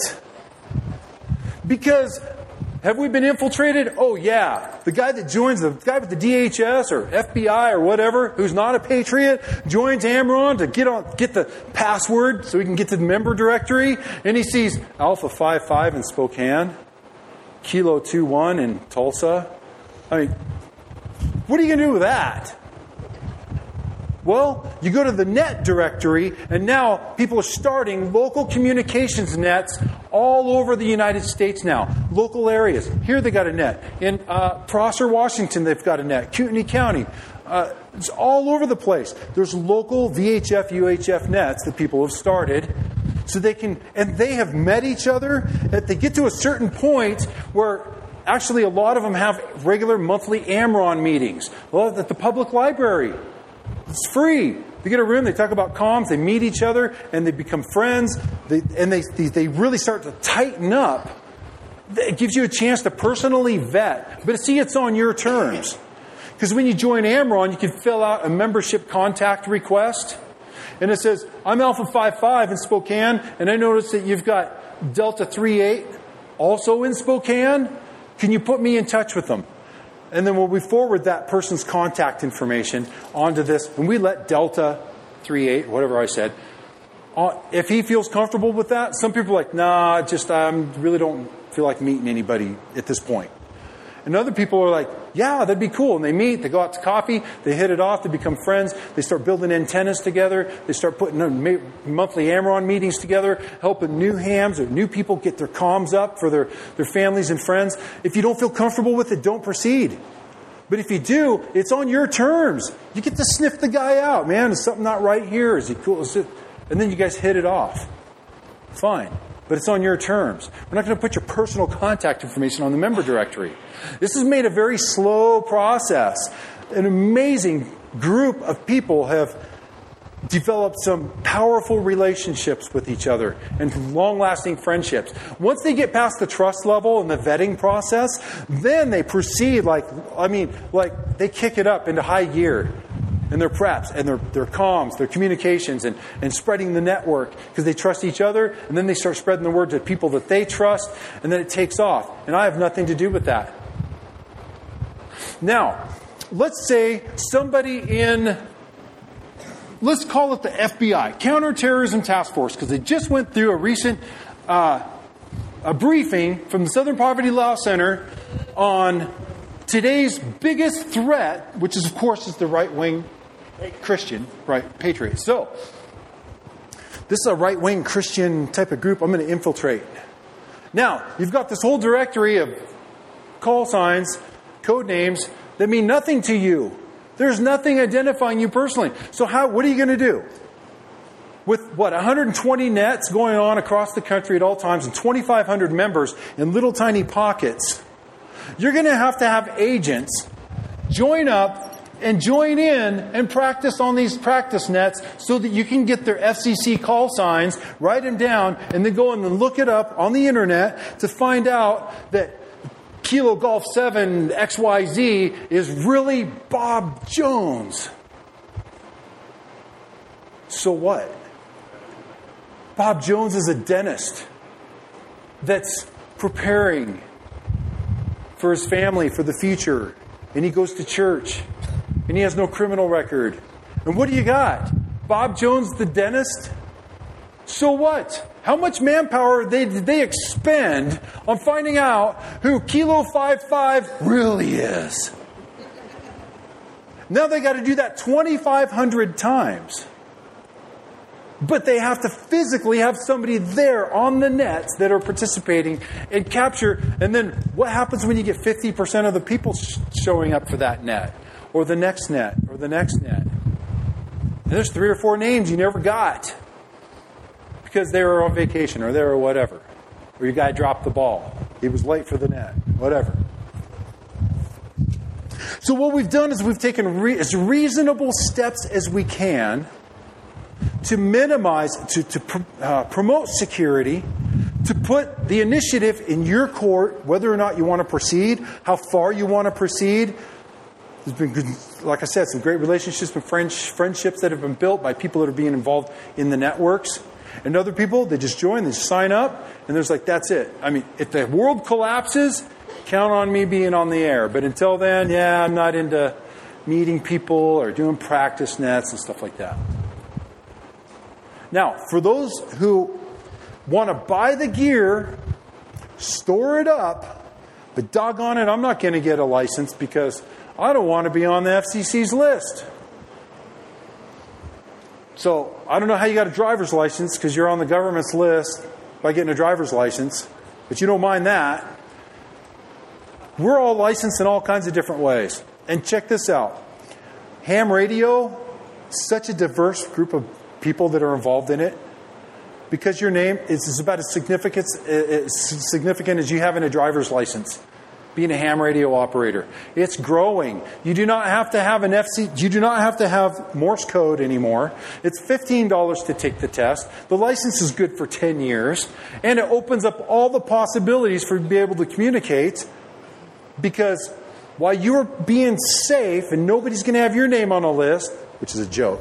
Because have we been infiltrated? Oh, yeah. The guy that joins, the guy with the DHS or FBI or whatever, who's not a patriot, joins Amron to get the password so he can get to the member directory, and he sees Alpha 55 in Spokane, Kilo 21 in Tulsa. I mean, what are you going to do with that? Well, you go to the net directory, and now people are starting local communications nets all over the United States now. Local areas. Here they got a net. In Prosser, Washington, they've got a net. Kootenai County. It's all over the place. There's local VHF, UHF nets that people have started. So they can, and they have met each other. They get to a certain point where actually a lot of them have regular monthly Amron meetings. Well, at the public library. It's free. They get a room, they talk about comms, they meet each other, and they become friends, they really start to tighten up. It gives you a chance to personally vet. But see, it's on your terms. Because when you join Amron, you can fill out a membership contact request. And it says, I'm Alpha 55 in Spokane, and I notice that you've got Delta 38 also in Spokane. Can you put me in touch with them? And then we forward that person's contact information onto this, and we let Delta 38, whatever I said, if he feels comfortable with that. Some people are like, nah, I really don't feel like meeting anybody at this point. And other people are like, yeah, that'd be cool. And they meet, they go out to coffee, they hit it off, they become friends, they start building antennas together, they start putting monthly Amron meetings together, helping new hams or new people get their comms up for their families and friends. If you don't feel comfortable with it, don't proceed. But if you do, it's on your terms. You get to sniff the guy out. Man, is something not right here? Is he cool? And then you guys hit it off. Fine. But it's on your terms. We're not going to put your personal contact information on the member directory. This has made a very slow process. An amazing group of people have developed some powerful relationships with each other and long-lasting friendships. Once they get past the trust level and the vetting process, then they proceed like they kick it up into high gear. And their preps, and their comms, their communications, and spreading the network because they trust each other, and then they start spreading the word to people that they trust, and then it takes off. And I have nothing to do with that. Now, let's say somebody let's call it the FBI, Counterterrorism Task Force, because they just went through a recent a briefing from the Southern Poverty Law Center on today's biggest threat, which is, of course, is the right-wing Christian, right, patriot. So, this is a right-wing Christian type of group I'm going to infiltrate. Now, you've got this whole directory of call signs, code names that mean nothing to you. There's nothing identifying you personally. So what are you going to do? With 120 nets going on across the country at all times and 2,500 members in little tiny pockets, you're going to have agents join up and join in and practice on these practice nets so that you can get their FCC call signs, write them down, and then go and look it up on the internet to find out that Kilo Golf 7 XYZ is really Bob Jones. So what? Bob Jones is a dentist that's preparing for his family, for the future. And he goes to church. And he has no criminal record. And what do you got? Bob Jones, the dentist? So what? How much manpower did they expend on finding out who Kilo 55 really is? Now they got to do that 2,500 times. But they have to physically have somebody there on the nets that are participating and capture. And then what happens when you get 50% of the people showing up for that net? Or the next net? Or the next net? And there's 3 or 4 names you never got. Because they were on vacation or they were whatever. Or your guy dropped the ball. He was late for the net. Whatever. So what we've done is we've taken as reasonable steps as we can to minimize, to promote security, to put the initiative in your court, whether or not you want to proceed, how far you want to proceed. There's been, good, like I said, some great relationships and friendships that have been built by people that are being involved in the networks. And other people, they just join, they sign up, and there's like, that's it. I mean, if the world collapses, count on me being on the air. But until then, I'm not into meeting people or doing practice nets and stuff like that. Now, for those who want to buy the gear, store it up, but doggone it, I'm not going to get a license because I don't want to be on the FCC's list. So, I don't know how you got a driver's license because you're on the government's list by getting a driver's license, but you don't mind that. We're all licensed in all kinds of different ways. And check this out. Ham radio, such a diverse group of people that are involved in it, because your name is about as significant as you having a driver's license, being a ham radio operator. It's growing. You do not have to have you do not have to have Morse code anymore. It's $15 to take the test. The license is good for 10 years, and it opens up all the possibilities for you to be able to communicate, because while you're being safe and nobody's going to have your name on a list, which is a joke,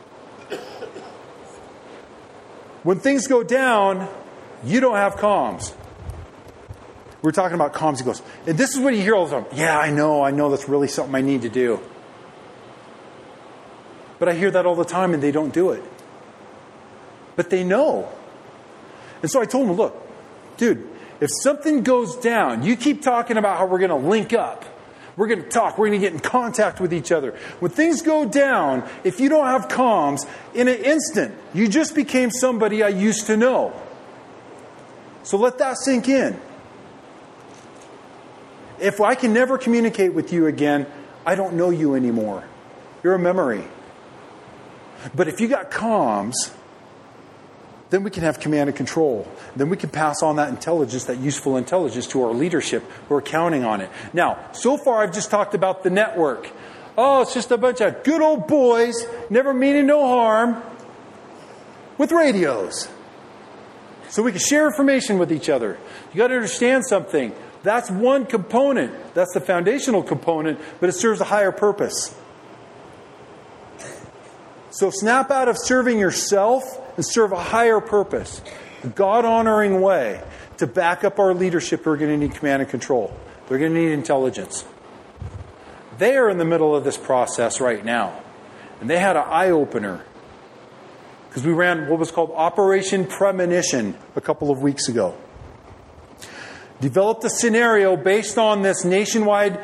when things go down, you don't have comms. We're talking about comms. He goes, and this is what you hear all the time. Yeah, I know that's really something I need to do. But I hear that all the time and they don't do it. But they know. And so I told him, look, dude, if something goes down, you keep talking about how we're going to link up. We're going to talk. We're going to get in contact with each other. When things go down, if you don't have comms, in an instant, you just became somebody I used to know. So let that sink in. If I can never communicate with you again, I don't know you anymore. You're a memory. But if you got comms, then we can have command and control. Then we can pass on that intelligence, that useful intelligence, to our leadership who are counting on it. Now, so far I've just talked about the network. Oh, it's just a bunch of good old boys, never meaning no harm, with radios. So we can share information with each other. You got to understand something. That's one component. That's the foundational component, but it serves a higher purpose. So snap out of serving yourself and serve a higher purpose, a God-honoring way to back up our leadership who are going to need command and control. They're going to need intelligence. They are in the middle of this process right now. And they had an eye-opener. Because we ran what was called Operation Premonition a couple of weeks ago. Developed a scenario based on this nationwide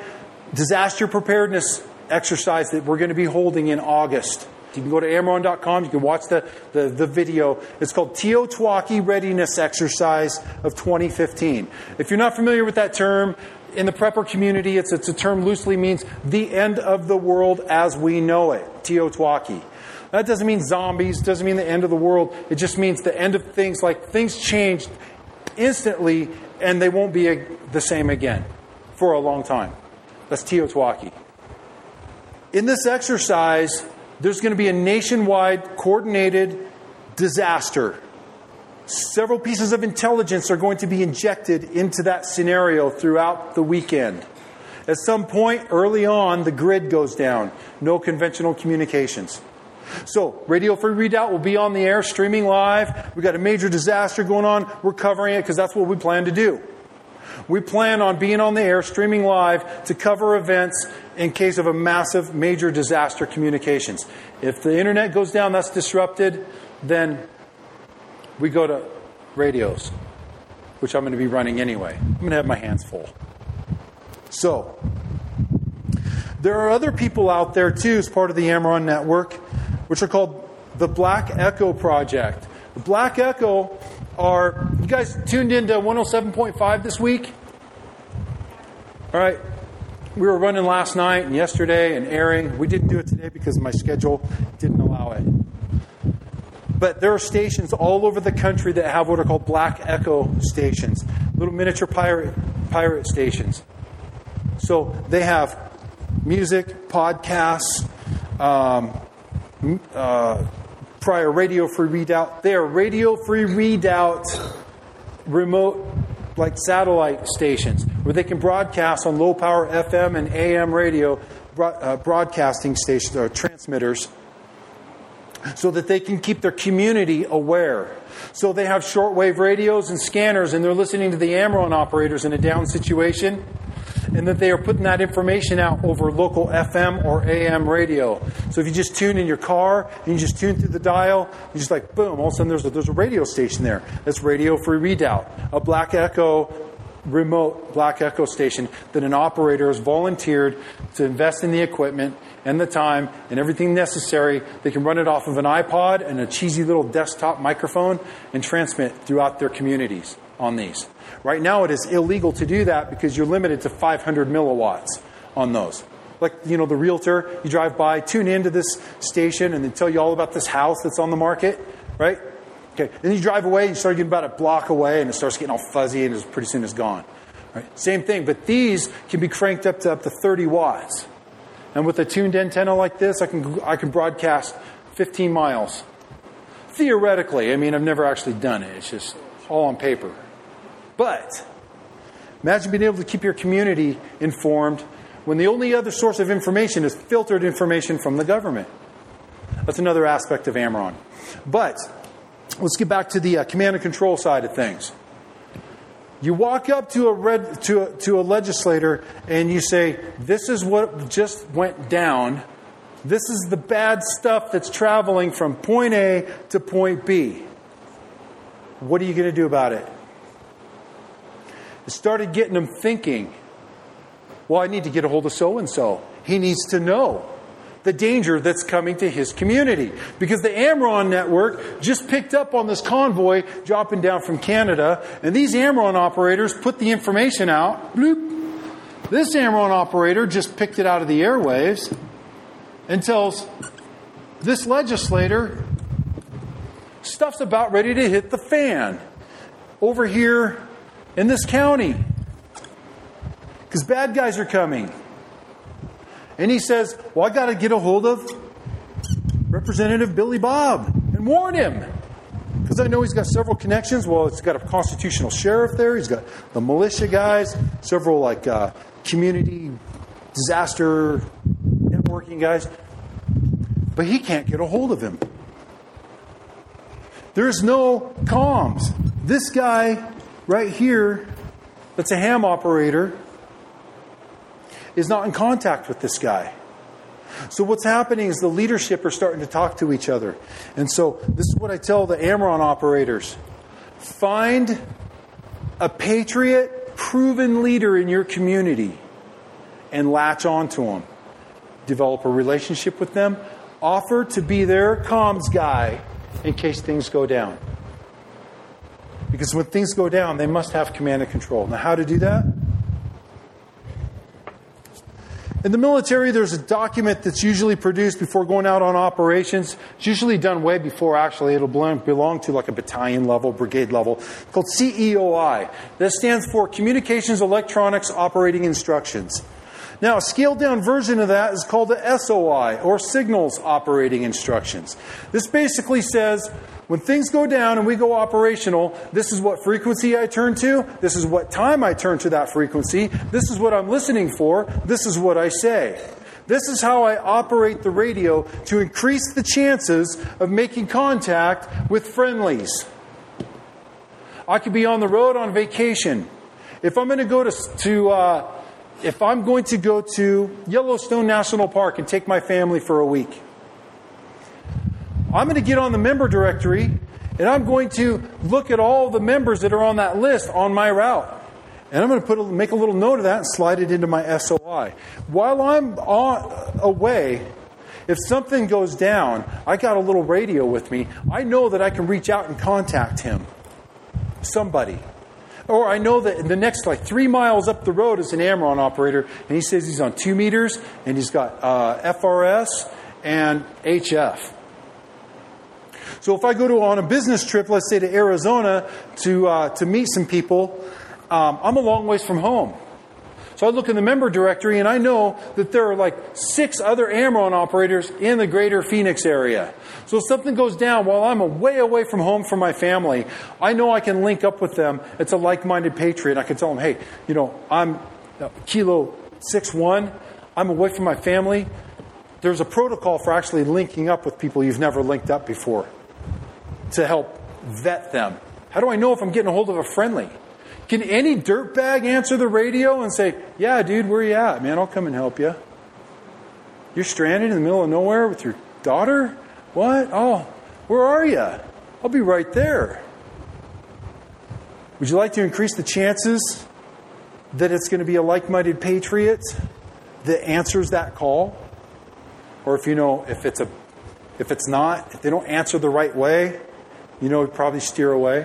disaster preparedness exercise that we're going to be holding in August. You can go to Amron.com. You can watch the video. It's called Teotihuacan Readiness Exercise of 2015. If you're not familiar with that term, in the prepper community, it's a term loosely means the end of the world as we know it. Teotihuacan. That doesn't mean zombies. Doesn't mean the end of the world. It just means the end of things. Like things changed instantly, and they won't be the same again for a long time. That's Teotihuacan. In this exercise, there's going to be a nationwide coordinated disaster. Several pieces of intelligence are going to be injected into that scenario throughout the weekend. At some point early on, the grid goes down. No conventional communications. So, Radio Free Redoubt will be on the air, streaming live. We've got a major disaster going on. We're covering it because that's what we plan to do. We plan on being on the air, streaming live, to cover events in case of a massive, major disaster communications. If the internet goes down, that's disrupted, then we go to radios, which I'm going to be running anyway. I'm going to have my hands full. So, there are other people out there, too, as part of the Amron network, which are called the Black Echo Project. The Black Echo are... You guys tuned into 107.5 this week? All right. We were running last night and yesterday and airing. We didn't do it today because my schedule didn't allow it. But there are stations all over the country that have what are called Black Echo stations. Little miniature pirate stations. So they have music, podcasts, prior Radio Free Redoubt. They are Radio Free Redoubt remote, like satellite stations, where they can broadcast on low power FM and AM radio broadcasting stations or transmitters, so that they can keep their community aware. So they have shortwave radios and scanners, and they're listening to the Amron operators in a down situation, and that they are putting that information out over local FM or AM radio. So if you just tune in your car and you just tune through the dial, you just like, boom, all of a sudden there's a radio station there. That's Radio Free Redoubt, a Black Echo, remote Black Echo station that an operator has volunteered to invest in the equipment and the time and everything necessary. They can run it off of an iPod and a cheesy little desktop microphone and transmit throughout their communities on these. Right now it is illegal to do that because you're limited to 500 milliwatts on those. Like, the realtor, you drive by, tune into this station, and they tell you all about this house that's on the market, right? Okay. Then you drive away, and you start getting about a block away, and it starts getting all fuzzy, and pretty soon it's gone. Right? Same thing, but these can be cranked up to 30 watts. And with a tuned antenna like this, I can broadcast 15 miles. Theoretically, I've never actually done it. It's just all on paper. But imagine being able to keep your community informed when the only other source of information is filtered information from the government. That's another aspect of Amron. But let's get back to the command and control side of things. You walk up to a legislator and you say, this is what just went down. This is the bad stuff that's traveling from point A to point B. What are you going to do about it? It started getting them thinking, well, I need to get a hold of so-and-so. He needs to know the danger that's coming to his community. Because the Amron network just picked up on this convoy dropping down from Canada, and these Amron operators put the information out. Bloop. This Amron operator just picked it out of the airwaves and tells this legislator, stuff's about ready to hit the fan over here in this county, because bad guys are coming. And he says, well, I got to get a hold of Representative Billy Bob and warn him, because I know he's got several connections. Well, he's got a constitutional sheriff there. He's got the militia guys, several community disaster networking guys. But he can't get a hold of him. There's no comms. This guy right here, that's a ham operator, is not in contact with this guy. So what's happening is the leadership are starting to talk to each other. And so this is what I tell the Amron operators. Find a patriot, proven leader in your community and latch onto them. Develop a relationship with them. Offer to be their comms guy in case things go down. Because when things go down, they must have command and control. Now, how to do that? In the military, there's a document that's usually produced before going out on operations. It's usually done way before, actually. It'll belong to like a battalion level, brigade level, called CEOI. That stands for Communications Electronics Operating Instructions. Now, a scaled-down version of that is called the SOI, or Signals Operating Instructions. This basically says, when things go down and we go operational, this is what frequency I turn to, this is what time I turn to that frequency, this is what I'm listening for, this is what I say. This is how I operate the radio to increase the chances of making contact with friendlies. I could be on the road on vacation. If I'm going to go if I'm going to go to Yellowstone National Park and take my family for a week, I'm going to get on the member directory and I'm going to look at all the members that are on that list on my route. And I'm going to make a little note of that and slide it into my SOI. While I'm away, if something goes down, I got a little radio with me. I know that I can reach out and contact him. Somebody. Or I know that the next 3 miles up the road is an AMRON operator, and he says he's on 2 meters, and he's got FRS and HF. So if I go on a business trip, let's say to Arizona, to meet some people, I'm a long ways from home. So I look in the member directory, and I know that there are 6 other AMRON operators in the greater Phoenix area. So if something goes down while I'm way away from home from my family, I know I can link up with them. It's a like-minded patriot. I can tell them, hey, I'm Kilo 6-1. I'm away from my family. There's a protocol for actually linking up with people you've never linked up before to help vet them. How do I know if I'm getting a hold of a friendly? Can any dirtbag answer the radio and say, yeah, dude, where you at? Man, I'll come and help you. You're stranded in the middle of nowhere with your daughter? What? Oh, where are you? I'll be right there. Would you like to increase the chances that it's going to be a like-minded patriot that answers that call? Or if it's not, if they don't answer the right way, probably steer away.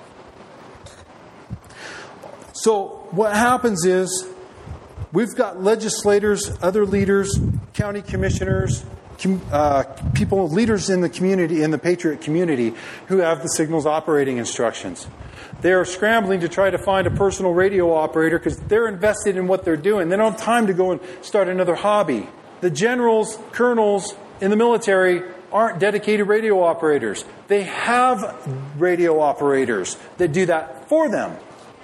So what happens is we've got legislators, other leaders, county commissioners, people, leaders in the community, in the Patriot community, who have the Signals Operating Instructions. They are scrambling to try to find a personal radio operator because they're invested in what they're doing. They don't have time to go and start another hobby. The generals, colonels in the military aren't dedicated radio operators. They have radio operators that do that for them.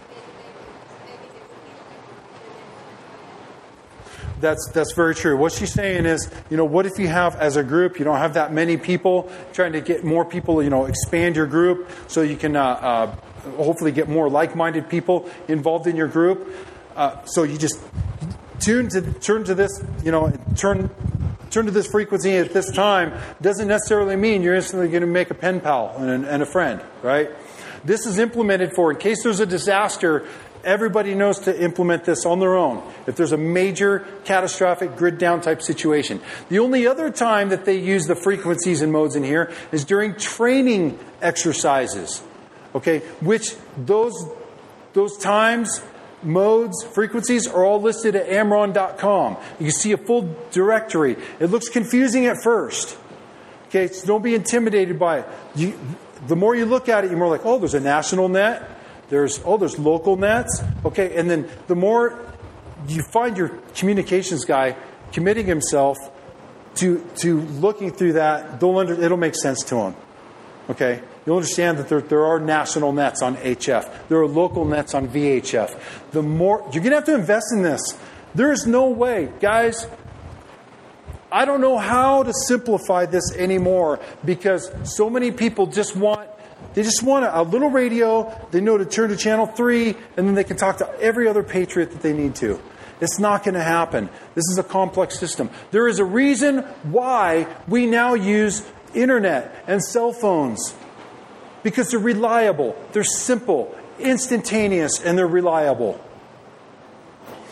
That's very true. What she's saying is, what if you have, as a group, you don't have that many people, trying to get more people, expand your group so you can hopefully get more like-minded people involved in your group. So you just turn to this, turn to this frequency at this time doesn't necessarily mean you're instantly going to make a pen pal and a friend, right? This is implemented for, in case there's a disaster, everybody knows to implement this on their own if there's a major catastrophic grid down type situation. The only other time that they use the frequencies and modes in here is during training exercises. Okay, which those times, modes, frequencies are all listed at amron.com. You can see a full directory. It looks confusing at first. Okay, so don't be intimidated by it. The more you look at it, you're more like, oh, there's a national net. There's local nets. Okay, and then the more you find your communications guy committing himself to looking through that, it'll make sense to him. Okay, you'll understand that there are national nets on HF. There are local nets on VHF. The more you're going to have to invest in this. There is no way, guys. I don't know how to simplify this anymore because so many people just want a little radio. They know to turn to channel 3, and then they can talk to every other patriot that they need to. It's not going to happen. This is a complex system. There is a reason why we now use internet and cell phones. Because they're reliable, they're simple, instantaneous, and they're reliable.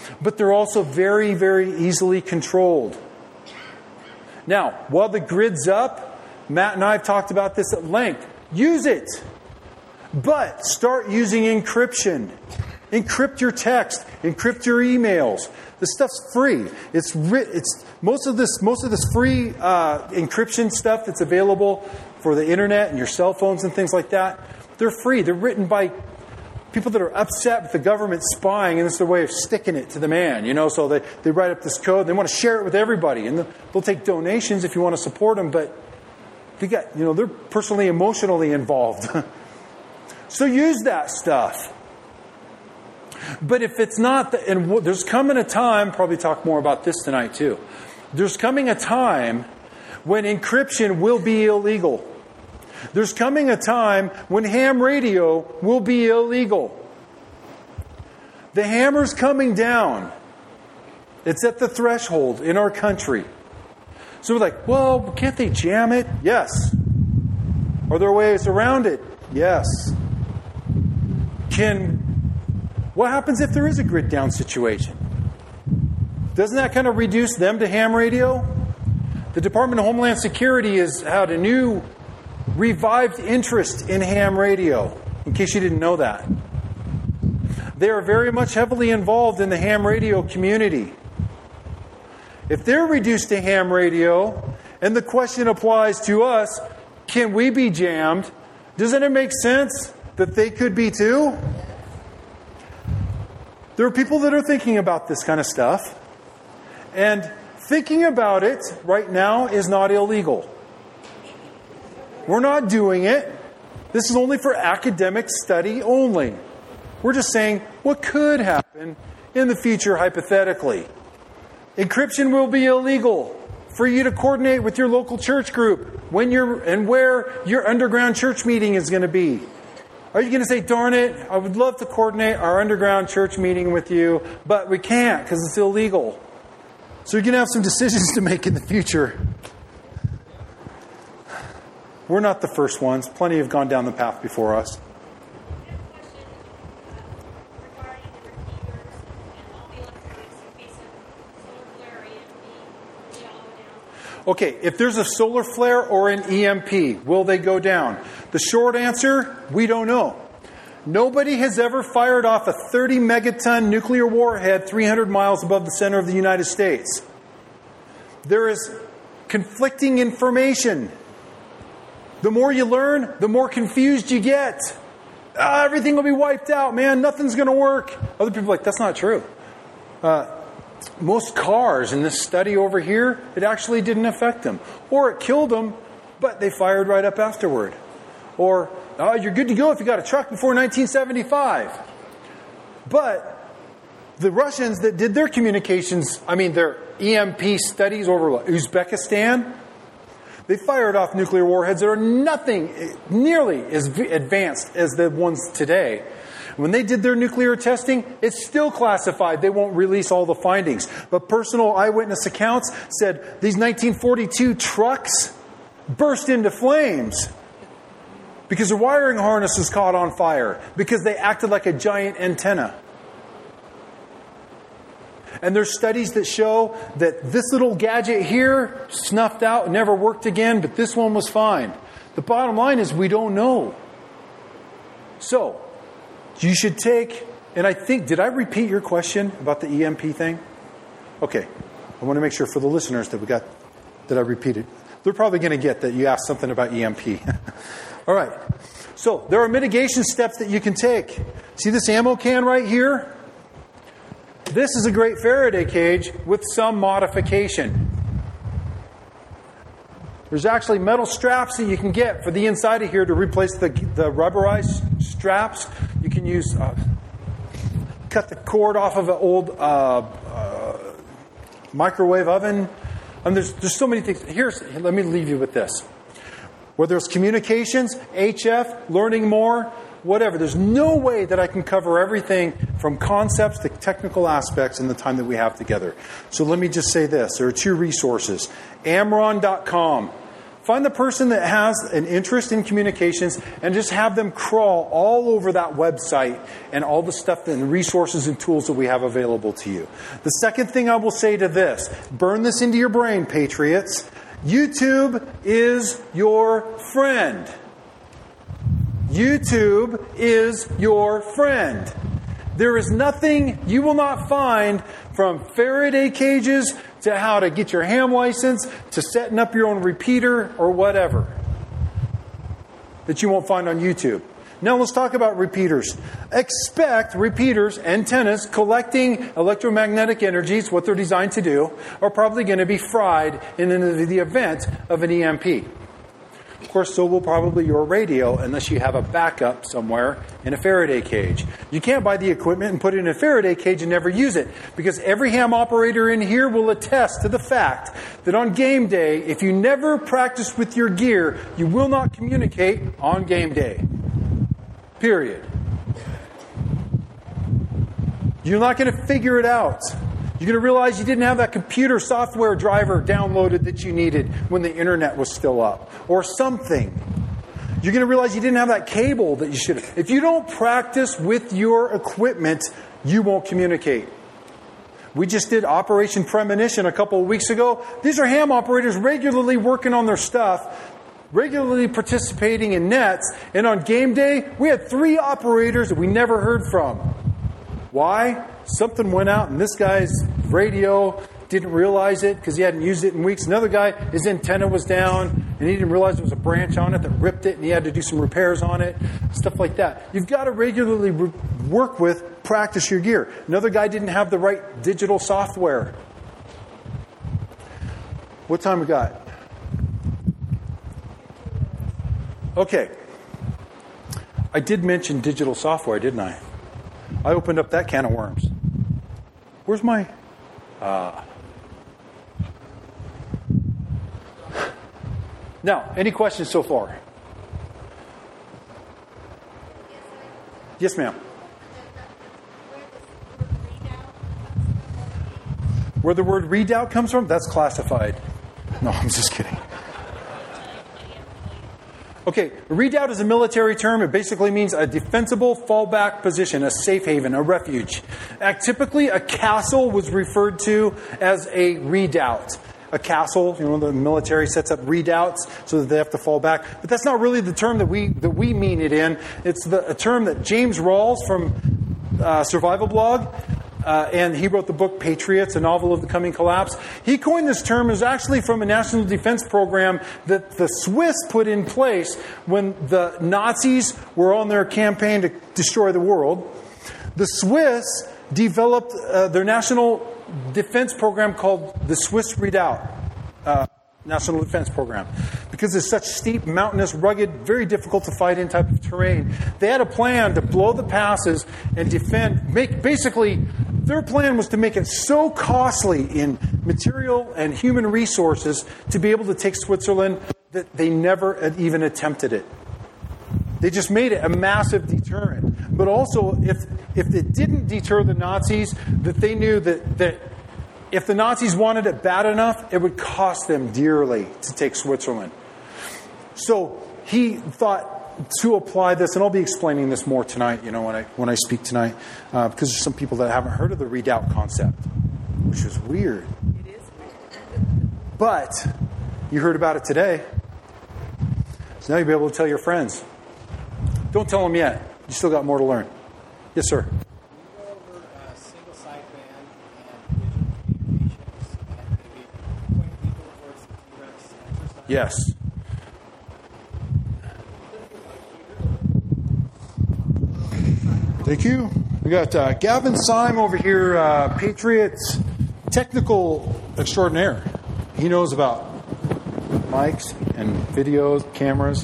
but they're also very, very easily controlled. Now, while the grid's up, Matt and I have talked about this at length. Use it. But start using encryption. Encrypt your text. Encrypt your emails. This stuff's free. It's most of this free encryption stuff that's available for the internet and your cell phones and things like that. They're free. They're written by people that are upset with the government spying, and it's their way of sticking it to the man, So they write up this code. They want to share it with everybody, and they'll take donations if you want to support them. But they're personally, emotionally involved. So use that stuff. But if it's not, and there's coming a time, probably talk more about this tonight too. There's coming a time when encryption will be illegal. There's coming a time when ham radio will be illegal. The hammer's coming down. It's at the threshold in our country. So we're like, well, can't they jam it? Yes. Are there ways around it? Yes. What happens if there is a grid down situation? Doesn't that kind of reduce them to ham radio? The Department of Homeland Security has had a new revived interest in ham radio, in case you didn't know that. They are very much heavily involved in the ham radio community. If they're reduced to ham radio, and the question applies to us, can we be jammed? Doesn't it make sense that they could be too? There are people that are thinking about this kind of stuff. And thinking about it right now is not illegal. We're not doing it. This is only for academic study only. We're just saying what could happen in the future hypothetically. Encryption will be illegal for you to coordinate with your local church group when where your underground church meeting is going to be. Are you going to say, darn it, I would love to coordinate our underground church meeting with you, but we can't because it's illegal. So you're going to have some decisions to make in the future. We're not the first ones. Plenty have gone down the path before us. Okay, if there's a solar flare or an EMP, will they go down? The short answer, we don't know. Nobody has ever fired off a 30 megaton nuclear warhead 300 miles above the center of the United States. There is conflicting information. The more you learn, the more confused you get. Everything will be wiped out, man. Nothing's going to work. Other people are like, that's not true. Most cars in this study over here, it actually didn't affect them. Or it killed them, but they fired right up afterward. Or, you're good to go if you got a truck before 1975. But the Russians that did their communications, their EMP studies over Uzbekistan, they fired off nuclear warheads that are nothing nearly as advanced as the ones today. When they did their nuclear testing, it's still classified. They won't release all the findings. But personal eyewitness accounts said these 1942 trucks burst into flames because the wiring harnesses caught on fire because they acted like a giant antenna. And there's studies that show that this little gadget here snuffed out, never worked again, but this one was fine. The bottom line is we don't know. So, you should take, and I think, did I repeat your question about the EMP thing? Okay. I want to make sure for the listeners that I repeated. They're probably going to get that you asked something about EMP. All right. So, there are mitigation steps that you can take. See this ammo can right here? This is a great Faraday cage with some modification. There's actually metal straps that you can get for the inside of here to replace the rubberized straps. You can use, cut the cord off of an old microwave oven. And there's so many things. Let me leave you with this. Whether it's communications, HF, learning more, whatever. There's no way that I can cover everything from concepts to technical aspects in the time that we have together. So let me just say this. There are two resources. Amron.com Find the person that has an interest in communications and just have them crawl all over that website and all the stuff and resources and tools that we have available to you. The second thing I will say to this, burn this into your brain, patriots. YouTube is your friend. YouTube is your friend. There is nothing you will not find, from Faraday cages to how to get your ham license to setting up your own repeater or whatever, that you won't find on YouTube. Now let's talk about repeaters. Expect repeaters, antennas, collecting electromagnetic energies, what they're designed to do, are probably going to be fried in the event of an EMP. Of course, so will probably your radio, unless you have a backup somewhere in a Faraday cage. You can't buy the equipment and put it in a Faraday cage and never use it, because every ham operator in here will attest to the fact that on game day, if you never practice with your gear, you will not communicate on game day. Period. You're not going to figure it out. You're going to realize you didn't have that computer software driver downloaded that you needed when the internet was still up, or something. You're going to realize you didn't have that cable that you should have. If you don't practice with your equipment, you won't communicate. We just did Operation Premonition a couple of weeks ago. These are ham operators regularly working on their stuff, regularly participating in nets, and on game day, we had 3 operators that we never heard from. Why? Something went out and this guy's radio didn't realize it because he hadn't used it in weeks. Another guy, his antenna was down and he didn't realize there was a branch on it that ripped it and he had to do some repairs on it. Stuff like that. You've got to regularly work with, practice your gear. Another guy didn't have the right digital software. What time we got? Okay. I did mention digital software, didn't I? I opened up that can of worms. Where's my... Now, any questions so far? Yes, ma'am. Where the word readout comes from? That's classified. No, I'm just kidding. Okay, a redoubt is a military term. It basically means a defensible fallback position, a safe haven, a refuge. Typically, a castle was referred to as a redoubt. A castle, the military sets up redoubts so that they have to fall back. But that's not really the term that we mean it in. It's a term that James Rawls from Survival Blog, and he wrote the book Patriots, a novel of the coming collapse. He coined this term. It was actually from a national defense program that the Swiss put in place when the Nazis were on their campaign to destroy the world. The Swiss developed their national defense program called the Swiss Redoubt National Defense Program, because it's such steep, mountainous, rugged, very difficult to fight in type of terrain. They had a plan to blow the passes and defend. Basically, their plan was to make it so costly in material and human resources to be able to take Switzerland that they never even attempted it. They just made it a massive deterrent. But also, if it didn't deter the Nazis, that they knew that if the Nazis wanted it bad enough, it would cost them dearly to take Switzerland. So he thought to apply this, and I'll be explaining this more tonight, when I speak tonight, because there's some people that haven't heard of the redoubt concept, which is weird. It is weird. But you heard about it today. So now you'll be able to tell your friends. Don't tell them yet. You still got more to learn. Yes, sir. Can you go over single sideband and digital communications and maybe point people towards the T-Rex exercise? Yes. Thank you. We got Gavin Syme over here, Patriots technical extraordinaire. He knows about mics and videos, cameras.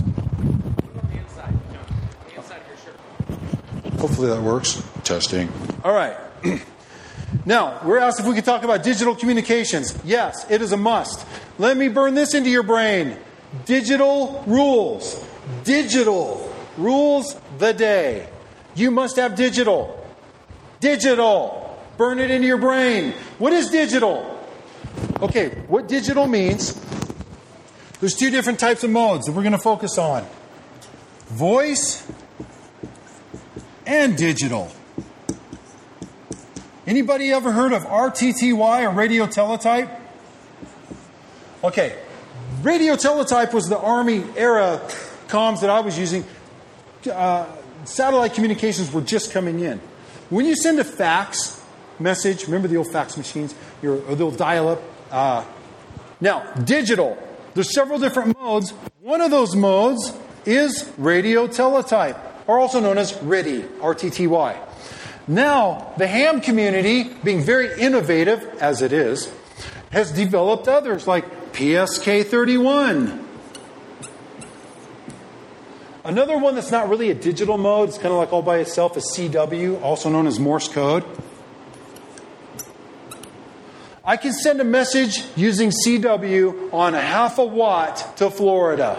Hopefully that works. Testing. All right. Now, we're asked if we could talk about digital communications. Yes, it is a must. Let me burn this into your brain. Digital rules. Digital rules the day. You must have digital. Digital. Burn it into your brain. What is digital? Okay, what digital means, There's two different types of modes that we're going to focus on. Voice and digital. Anybody ever heard of RTTY or radio teletype? Okay, radio teletype was the Army era comms that I was using. Satellite communications were just coming in. When you send a fax message, remember the old fax machines? Or they'll dial up. Now, digital. There's several different modes. One of those modes is radio teletype, or also known as RTTY, RTTY. Now, the ham community, being very innovative, as it is, has developed others like PSK31. Another one that's not really a digital mode, it's kind of like all by itself, is CW, also known as Morse code. I can send a message using CW on 0.5 watt to Florida.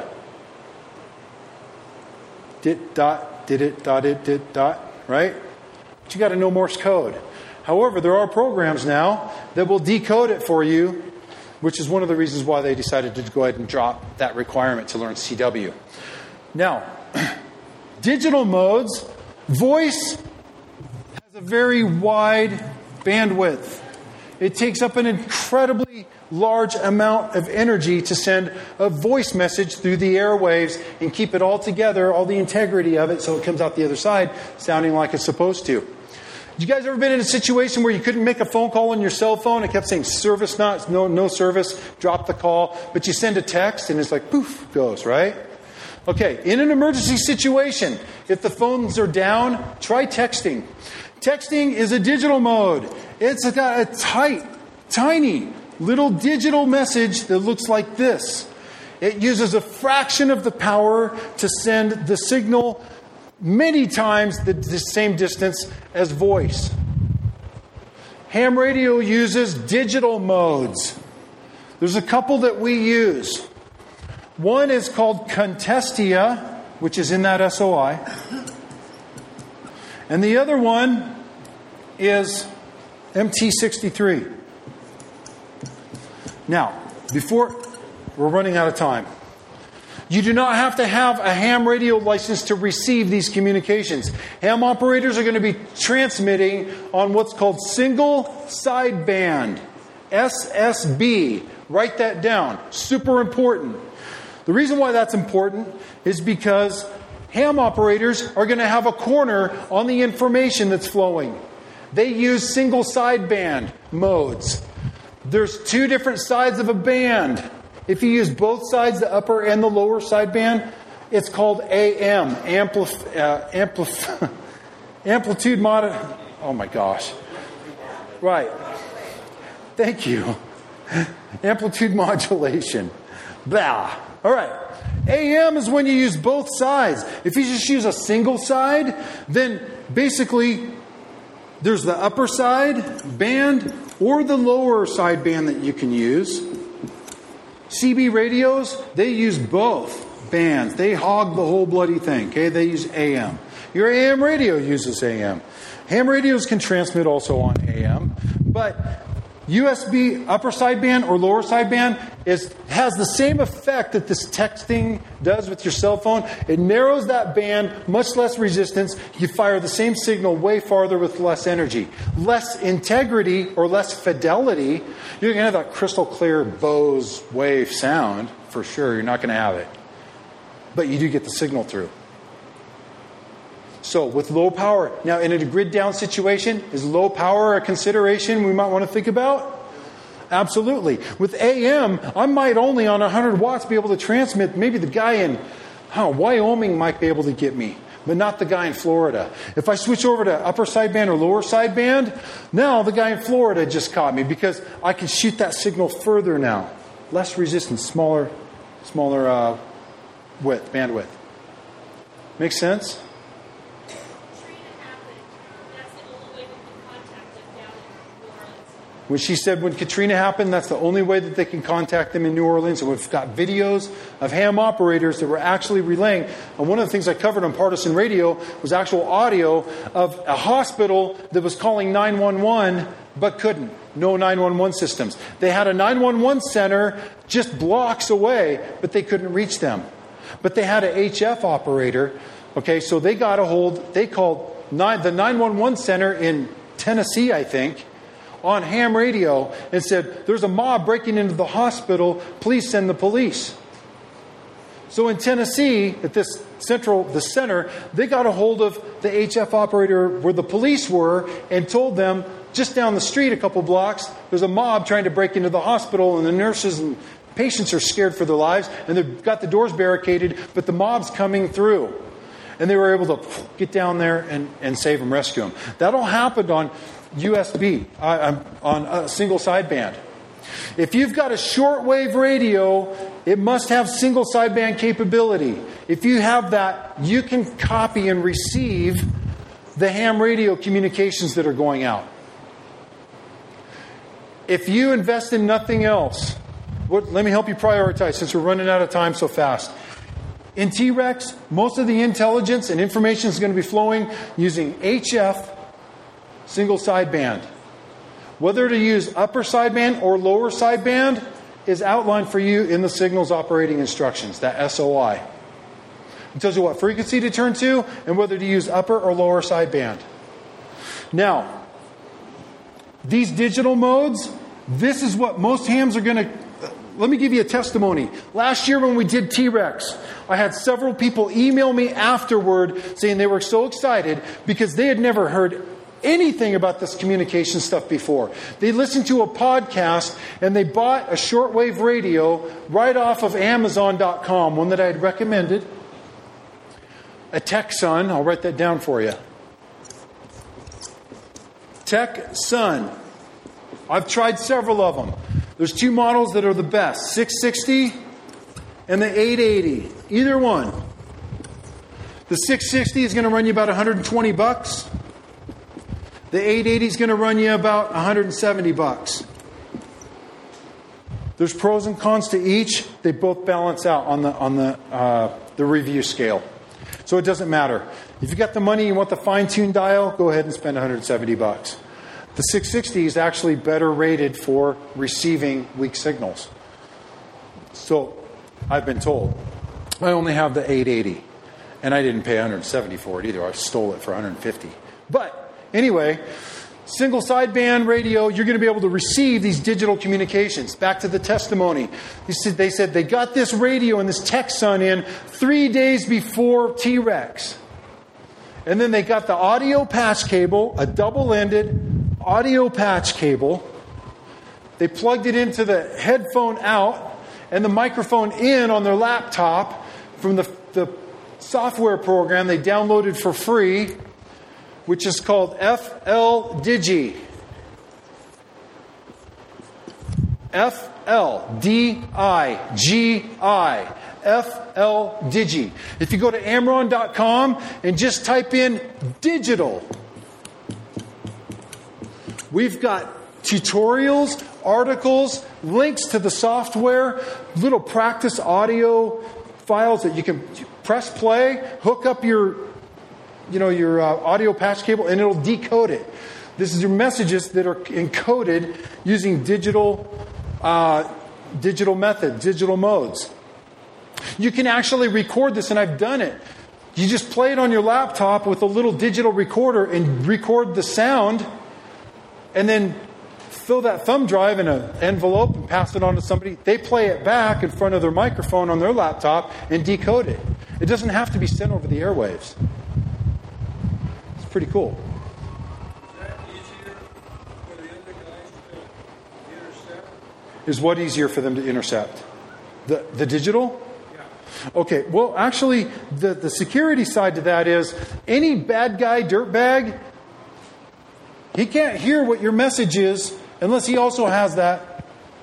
Right? But you got to know Morse code. However, there are programs now that will decode it for you, which is one of the reasons why they decided to go ahead and drop that requirement to learn CW. Now, digital modes, voice has a very wide bandwidth. It takes up an incredibly large amount of energy to send a voice message through the airwaves and keep it all together, all the integrity of it, so it comes out the other side sounding like it's supposed to. You guys ever been in a situation where you couldn't make a phone call on your cell phone? It kept saying service not, no service, drop the call. But you send a text and it's like poof, goes, right? Okay, in an emergency situation, if the phones are down, try texting. Texting is a digital mode. It's got a tight, tiny little digital message that looks like this. It uses a fraction of the power to send the signal many times the same distance as voice. Ham radio uses digital modes. There's a couple that we use. One is called Contestia, which is in that SOI. And the other one is MT63. Now, before we're running out of time, you do not have to have a ham radio license to receive these communications. Ham operators are going to be transmitting on what's called single sideband, SSB. Write that down. Super important. The reason why that's important is because ham operators are going to have a corner on the information that's flowing. They use single sideband modes. There's two different sides of a band. If you use both sides, the upper and the lower sideband, it's called AM, amplitude mod. Oh my gosh. Right. Thank you. Amplitude modulation. Blah. All right. AM is when you use both sides. If you just use a single side, then basically there's the upper side band or the lower side band that you can use. CB radios, they use both bands. They hog the whole bloody thing. Okay, they use AM. Your AM radio uses AM. Ham radios can transmit also on AM, but USB upper sideband or lower sideband has the same effect that this texting does with your cell phone. It narrows that band, much less resistance. You fire the same signal way farther with less energy. Less integrity or less fidelity. You're going to have that crystal clear Bose wave sound, for sure. You're not going to have it. But you do get the signal through. So with low power, now in a grid down situation, is low power a consideration we might want to think about? Absolutely. With AM, I might only on 100 watts be able to transmit. Maybe the guy in Wyoming might be able to get me, but not the guy in Florida. If I switch over to upper sideband or lower sideband, now the guy in Florida just caught me because I can shoot that signal further now. Less resistance, smaller bandwidth. Makes sense? When she said when Katrina happened, that's the only way that they can contact them in New Orleans. And we've got videos of ham operators that were actually relaying. And one of the things I covered on Partisan Radio was actual audio of a hospital that was calling 911 but couldn't. No 911 systems. They had a 911 center just blocks away, but they couldn't reach them. But they had a HF operator. Okay, so they got a hold. They called the 911 center in Tennessee, I think, on ham radio and said, there's a mob breaking into the hospital. Please send the police. So in Tennessee, at the center, they got a hold of the HF operator where the police were and told them, just down the street a couple blocks, there's a mob trying to break into the hospital, and the nurses and patients are scared for their lives, and they've got the doors barricaded, but the mob's coming through. And they were able to get down there and save them, rescue them. That all happened on USB, on a single sideband. If you've got a shortwave radio, it must have single sideband capability. If you have that, you can copy and receive the ham radio communications that are going out. If you invest in nothing else, let me help you prioritize since we're running out of time so fast. In T-Rex, most of the intelligence and information is going to be flowing using HF single sideband. Whether to use upper sideband or lower sideband is outlined for you in the signals operating instructions, that SOI. It tells you what frequency to turn to and whether to use upper or lower sideband. Now, these digital modes, this is what most hams are going to... Let me give you a testimony. Last year when we did T-Rex, I had several people email me afterward saying they were so excited because they had never heard anything about this communication stuff before. They listened to a podcast and they bought a shortwave radio right off of Amazon.com, one that I had recommended. A TechSun, I'll write that down for you. TechSun. I've tried several of them. There's two models that are the best, 660 and the 880. Either one. The 660 is going to run you about $120. The 880 is going to run you about $170. There's pros and cons to each. They both balance out on the review scale. So it doesn't matter. If you got the money, you want the fine-tuned dial, go ahead and spend $170. The 660 is actually better rated for receiving weak signals. So I've been told. I only have the 880. And I didn't pay $170 for it either. I stole it for $150. But anyway, single sideband radio, you're going to be able to receive these digital communications. Back to the testimony. They said they got this radio and this TechSun in 3 days before T-Rex. And then they got the audio patch cable, a double-ended audio patch cable. They plugged it into the headphone out and the microphone in on their laptop from the software program they downloaded for free, which is called FL Digi. FLDIGI. FL Digi. If you go to Amron.com and just type in digital, we've got tutorials, articles, links to the software, little practice audio files that you can press play, hook up your audio patch cable, and it'll decode it. This is your messages that are encoded using digital method, digital modes. You can actually record this, and I've done it. You just play it on your laptop with a little digital recorder and record the sound, and then fill that thumb drive in an envelope and pass it on to somebody. They play it back in front of their microphone on their laptop and decode it. It doesn't have to be sent over the airwaves. It's pretty cool. Is that easier for the other guys to intercept? Is what easier for them to intercept? The digital? Yeah. Okay, well, actually, the security side to that is any bad guy, dirtbag, he can't hear what your message is unless he also has that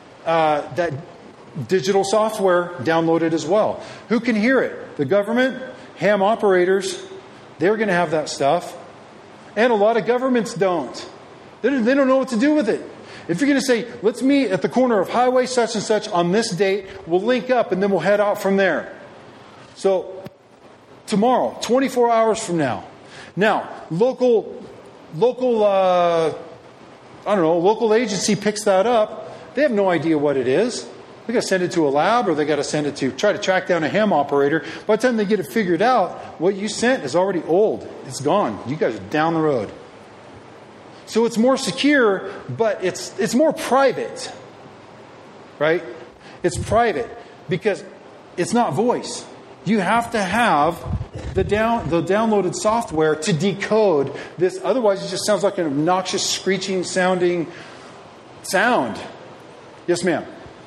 digital software downloaded as well. Who can hear it? The government, ham operators, they're going to have that stuff. And a lot of governments don't. They don't know what to do with it. If you're going to say, let's meet at the corner of highway such and such on this date, we'll link up and then we'll head out from there. So tomorrow, 24 hours from now. Now, local agency picks that up. They have no idea what it is. They got to send it to a lab, or they got to send it to try to track down a ham operator. By the time they get it figured out, what you sent is already old. It's gone. You guys are down the road. So it's more secure, but it's more private, right? It's private because it's not voice. You have to have the downloaded software to decode this. Otherwise, it just sounds like an obnoxious, screeching sounding sound. Yes, ma'am.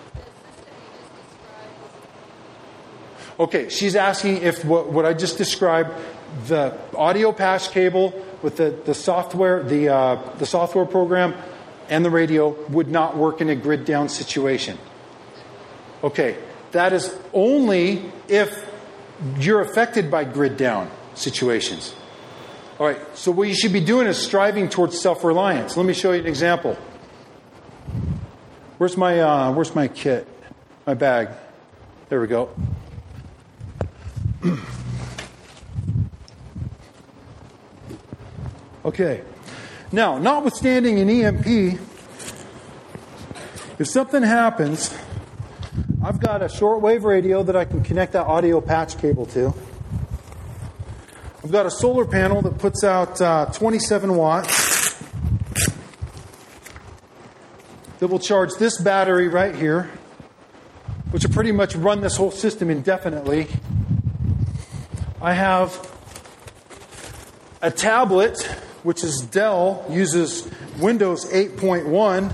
Okay, she's asking if what I just described, the audio patch cable with the software, the software program, and the radio would not work in a grid down situation. Okay, that is only if you're affected by grid down situations. All right, so what you should be doing is striving towards self-reliance. Let me show you an example. Where's my kit? My bag. There we go. Okay. Now, notwithstanding an EMP, if something happens, I've got a shortwave radio that I can connect that audio patch cable to. I've got a solar panel that puts out 27 watts that will charge this battery right here, which will pretty much run this whole system indefinitely. I have a tablet, which is Dell, uses Windows 8.1,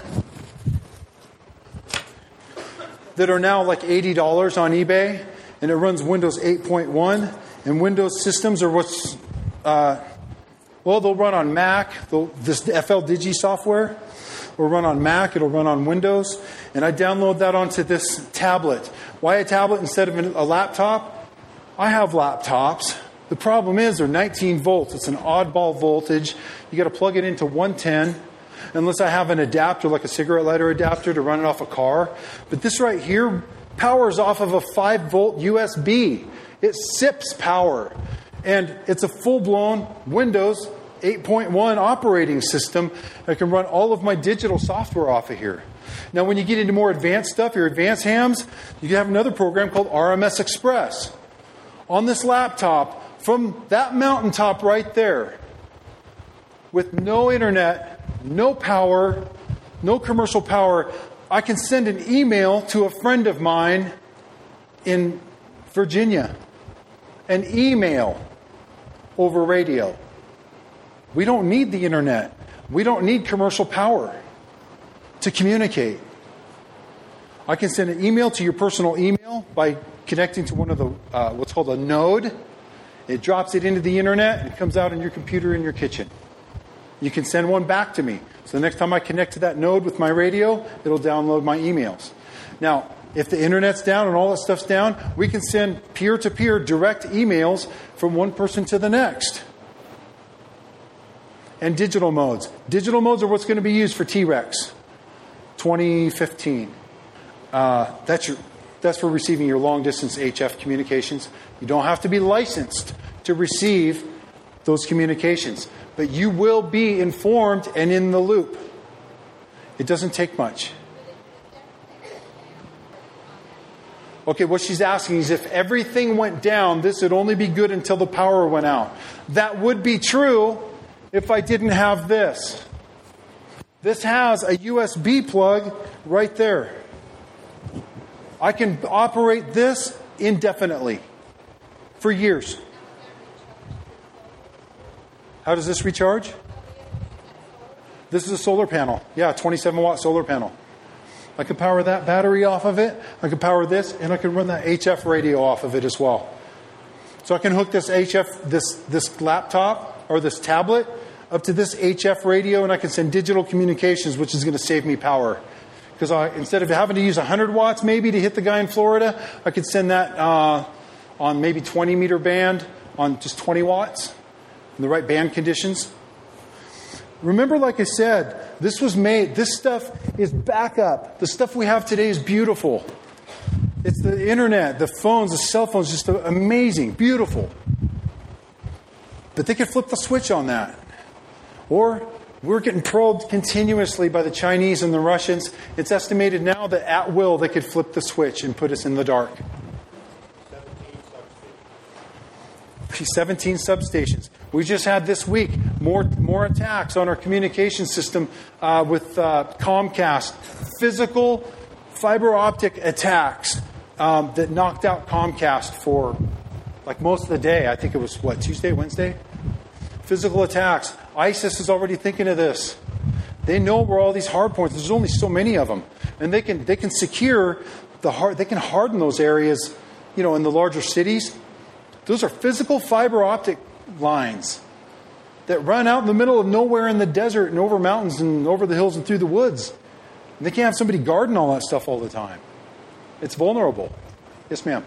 that are now like $80 on eBay, and it runs Windows 8.1. And Windows systems are what's, they'll run on Mac. This FL Digi software will run on Mac. It'll run on Windows. And I download that onto this tablet. Why a tablet instead of a laptop? I have laptops. The problem is they're 19 volts. It's an oddball voltage. You got to plug it into 110. Unless I have an adapter, like a cigarette lighter adapter, to run it off a car. But this right here powers off of a 5-volt USB. It sips power. And it's a full-blown Windows 8.1 operating system. I can run all of my digital software off of here. Now, when you get into more advanced stuff, your advanced hams, you can have another program called RMS Express. On this laptop, from that mountaintop right there, with no internet, no power, no commercial power, I can send an email to a friend of mine in Virginia. An email over radio. We don't need the internet. We don't need commercial power to communicate. I can send an email to your personal email by connecting to one of the what's called a node. It drops it into the internet and it comes out on your computer in your kitchen. You can send one back to me. So the next time I connect to that node with my radio, it'll download my emails. Now, if the internet's down and all that stuff's down, we can send peer-to-peer direct emails from one person to the next. And digital modes. Digital modes are what's going to be used for T-Rex 2015. That's for receiving your long-distance HF communications. You don't have to be licensed to receive those communications. But you will be informed and in the loop. It doesn't take much. Okay, what she's asking is if everything went down, this would only be good until the power went out. That would be true if I didn't have this. This has a USB plug right there. I can operate this indefinitely for years. How does this recharge? This is a solar panel. Yeah, 27-watt solar panel. I can power that battery off of it. I can power this, and I can run that HF radio off of it as well. So I can hook this this laptop or this tablet up to this HF radio, and I can send digital communications, which is going to save me power. Because instead of having to use 100 watts maybe to hit the guy in Florida, I could send that on maybe 20-meter band on just 20 watts in the right band conditions. Remember, like I said, this stuff is backup. The stuff we have today is beautiful. It's the internet, the phones, the cell phones, just amazing, beautiful. But they could flip the switch on that. Or we're getting probed continuously by the Chinese and the Russians. It's estimated now that at will they could flip the switch and put us in the dark. 17 substations. We just had this week more attacks on our communication system with Comcast. Physical fiber optic attacks that knocked out Comcast for like most of the day. I think it was, Tuesday, Wednesday? Physical attacks. ISIS is already thinking of this. They know where all these hard points. There's only so many of them, and they can secure they can harden those areas, in the larger cities. Those are physical fiber optic lines that run out in the middle of nowhere in the desert and over mountains and over the hills and through the woods. And they can't have somebody guarding all that stuff all the time. It's vulnerable. Yes, ma'am.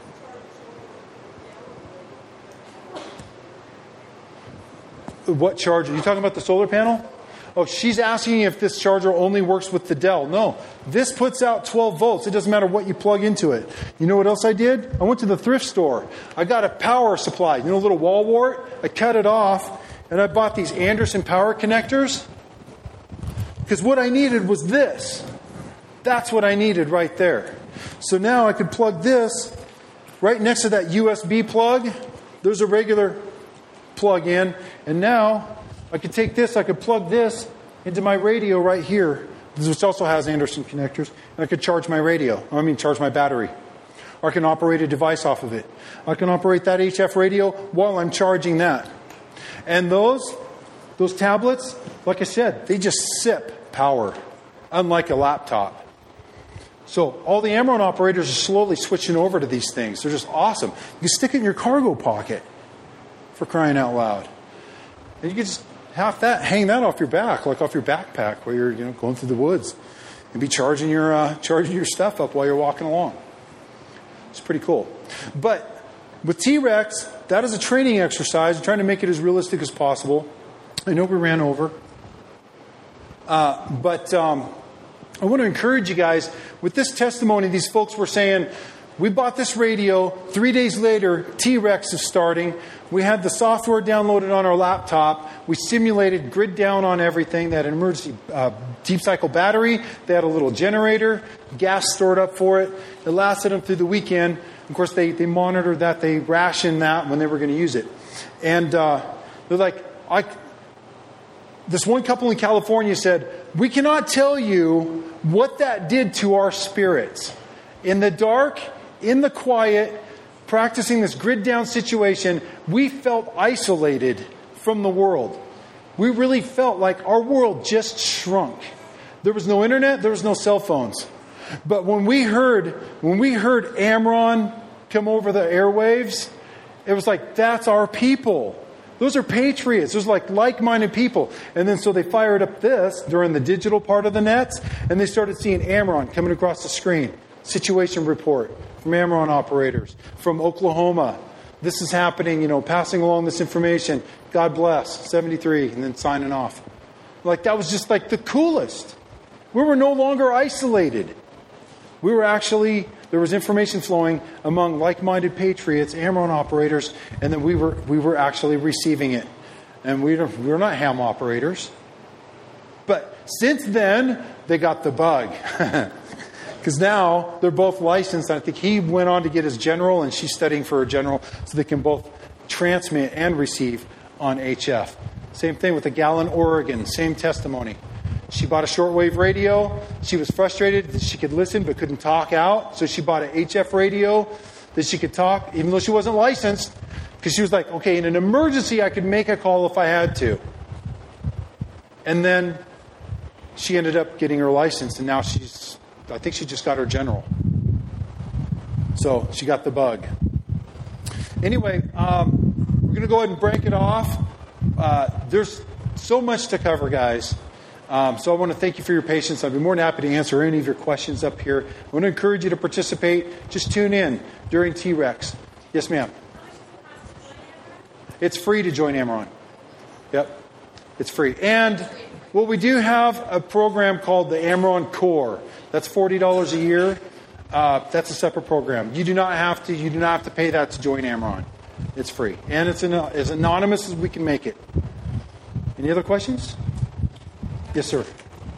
What charger? Are you talking about the solar panel? Oh, she's asking if this charger only works with the Dell. No, this puts out 12 volts. It doesn't matter what you plug into it. You know what else I did? I went to the thrift store. I got a power supply, a little wall wart. I cut it off, and I bought these Anderson power connectors. Because what I needed was this. That's what I needed right there. So now I could plug this right next to that USB plug. There's a regular plug in, and now I could take this, I could plug this into my radio right here, which also has Anderson connectors, and I could charge my charge my battery. Or I can operate a device off of it. I can operate that HF radio while I'm charging that. And those tablets, like I said, they just sip power, unlike a laptop. So all the Amron operators are slowly switching over to these things. They're just awesome. You can stick it in your cargo pocket, for crying out loud. And you can just hang that off your back, like off your backpack, while you're going through the woods, and be charging your stuff up while you're walking along. It's pretty cool. But with T-Rex, that is a training exercise. I'm trying to make it as realistic as possible. I know we ran over, but I want to encourage you guys with this testimony. These folks were saying, we bought this radio. 3 days later, T-Rex is starting. We had the software downloaded on our laptop. We simulated grid down on everything. They had an emergency deep cycle battery. They had a little generator, gas stored up for it. It lasted them through the weekend. Of course, they monitored that. They rationed that when they were going to use it. And they're like, this one couple in California said, we cannot tell you what that did to our spirits. In the dark, in the quiet, practicing this grid down situation, we felt isolated from the world. We really felt like our world just shrunk. There was no internet, there was no cell phones. But when we heard Amron come over the airwaves, it was like, that's our people. Those are patriots. Those are like-minded people. And then so they fired up this during the digital part of the nets, and they started seeing Amron coming across the screen. Situation report from Amron operators from Oklahoma. This is happening, passing along this information. God bless, 73, and then signing off. That was just the coolest. We were no longer isolated. We were actually, there was information flowing among like-minded patriots, Amron operators, and then we were actually receiving it. And we're not ham operators. But since then, they got the bug. Because now they're both licensed. I think he went on to get his general, and she's studying for her general, so they can both transmit and receive on HF. Same thing with a gal in Oregon, same testimony. She bought a shortwave radio. She was frustrated that she could listen but couldn't talk out, so she bought an HF radio that she could talk, even though she wasn't licensed, because she was like, okay, in an emergency, I could make a call if I had to. And then she ended up getting her license, and now I think she just got her general. So she got the bug. Anyway, we're going to go ahead and break it off. There's so much to cover, guys. So I want to thank you for your patience. I'd be more than happy to answer any of your questions up here. I want to encourage you to participate. Just tune in during T-Rex. Yes, ma'am. It's free to join Amron. Yep. It's free. And well, we do have a program called the Amron Core. That's $40 a year. That's a separate program. You do not have to pay that to join Amron. It's free. And it's as anonymous as we can make it. Any other questions? Yes, sir.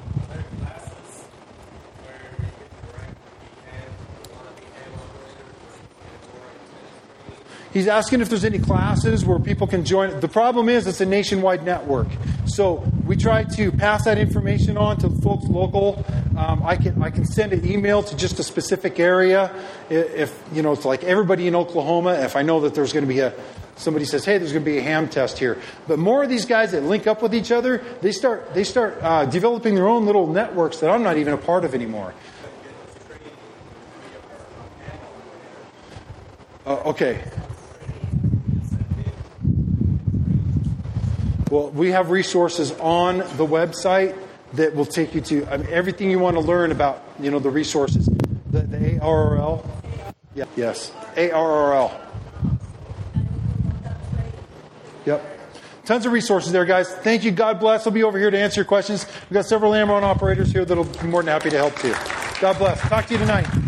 He's asking if there's any classes where people can join. The problem is it's a nationwide network. So we try to pass that information on to folks local. I can send an email to just a specific area. If it's like everybody in Oklahoma, if I know that there's going to be somebody says, hey, there's going to be a ham test here. But more of these guys that link up with each other, they start developing their own little networks that I'm not even a part of anymore. Okay. Well, we have resources on the website that will take you to everything you want to learn about, the resources. The ARRL. Yeah, yes. ARRL. Yep. Tons of resources there, guys. Thank you. God bless. I'll be over here to answer your questions. We've got several Amron operators here that'll be more than happy to help too. God bless. Talk to you tonight.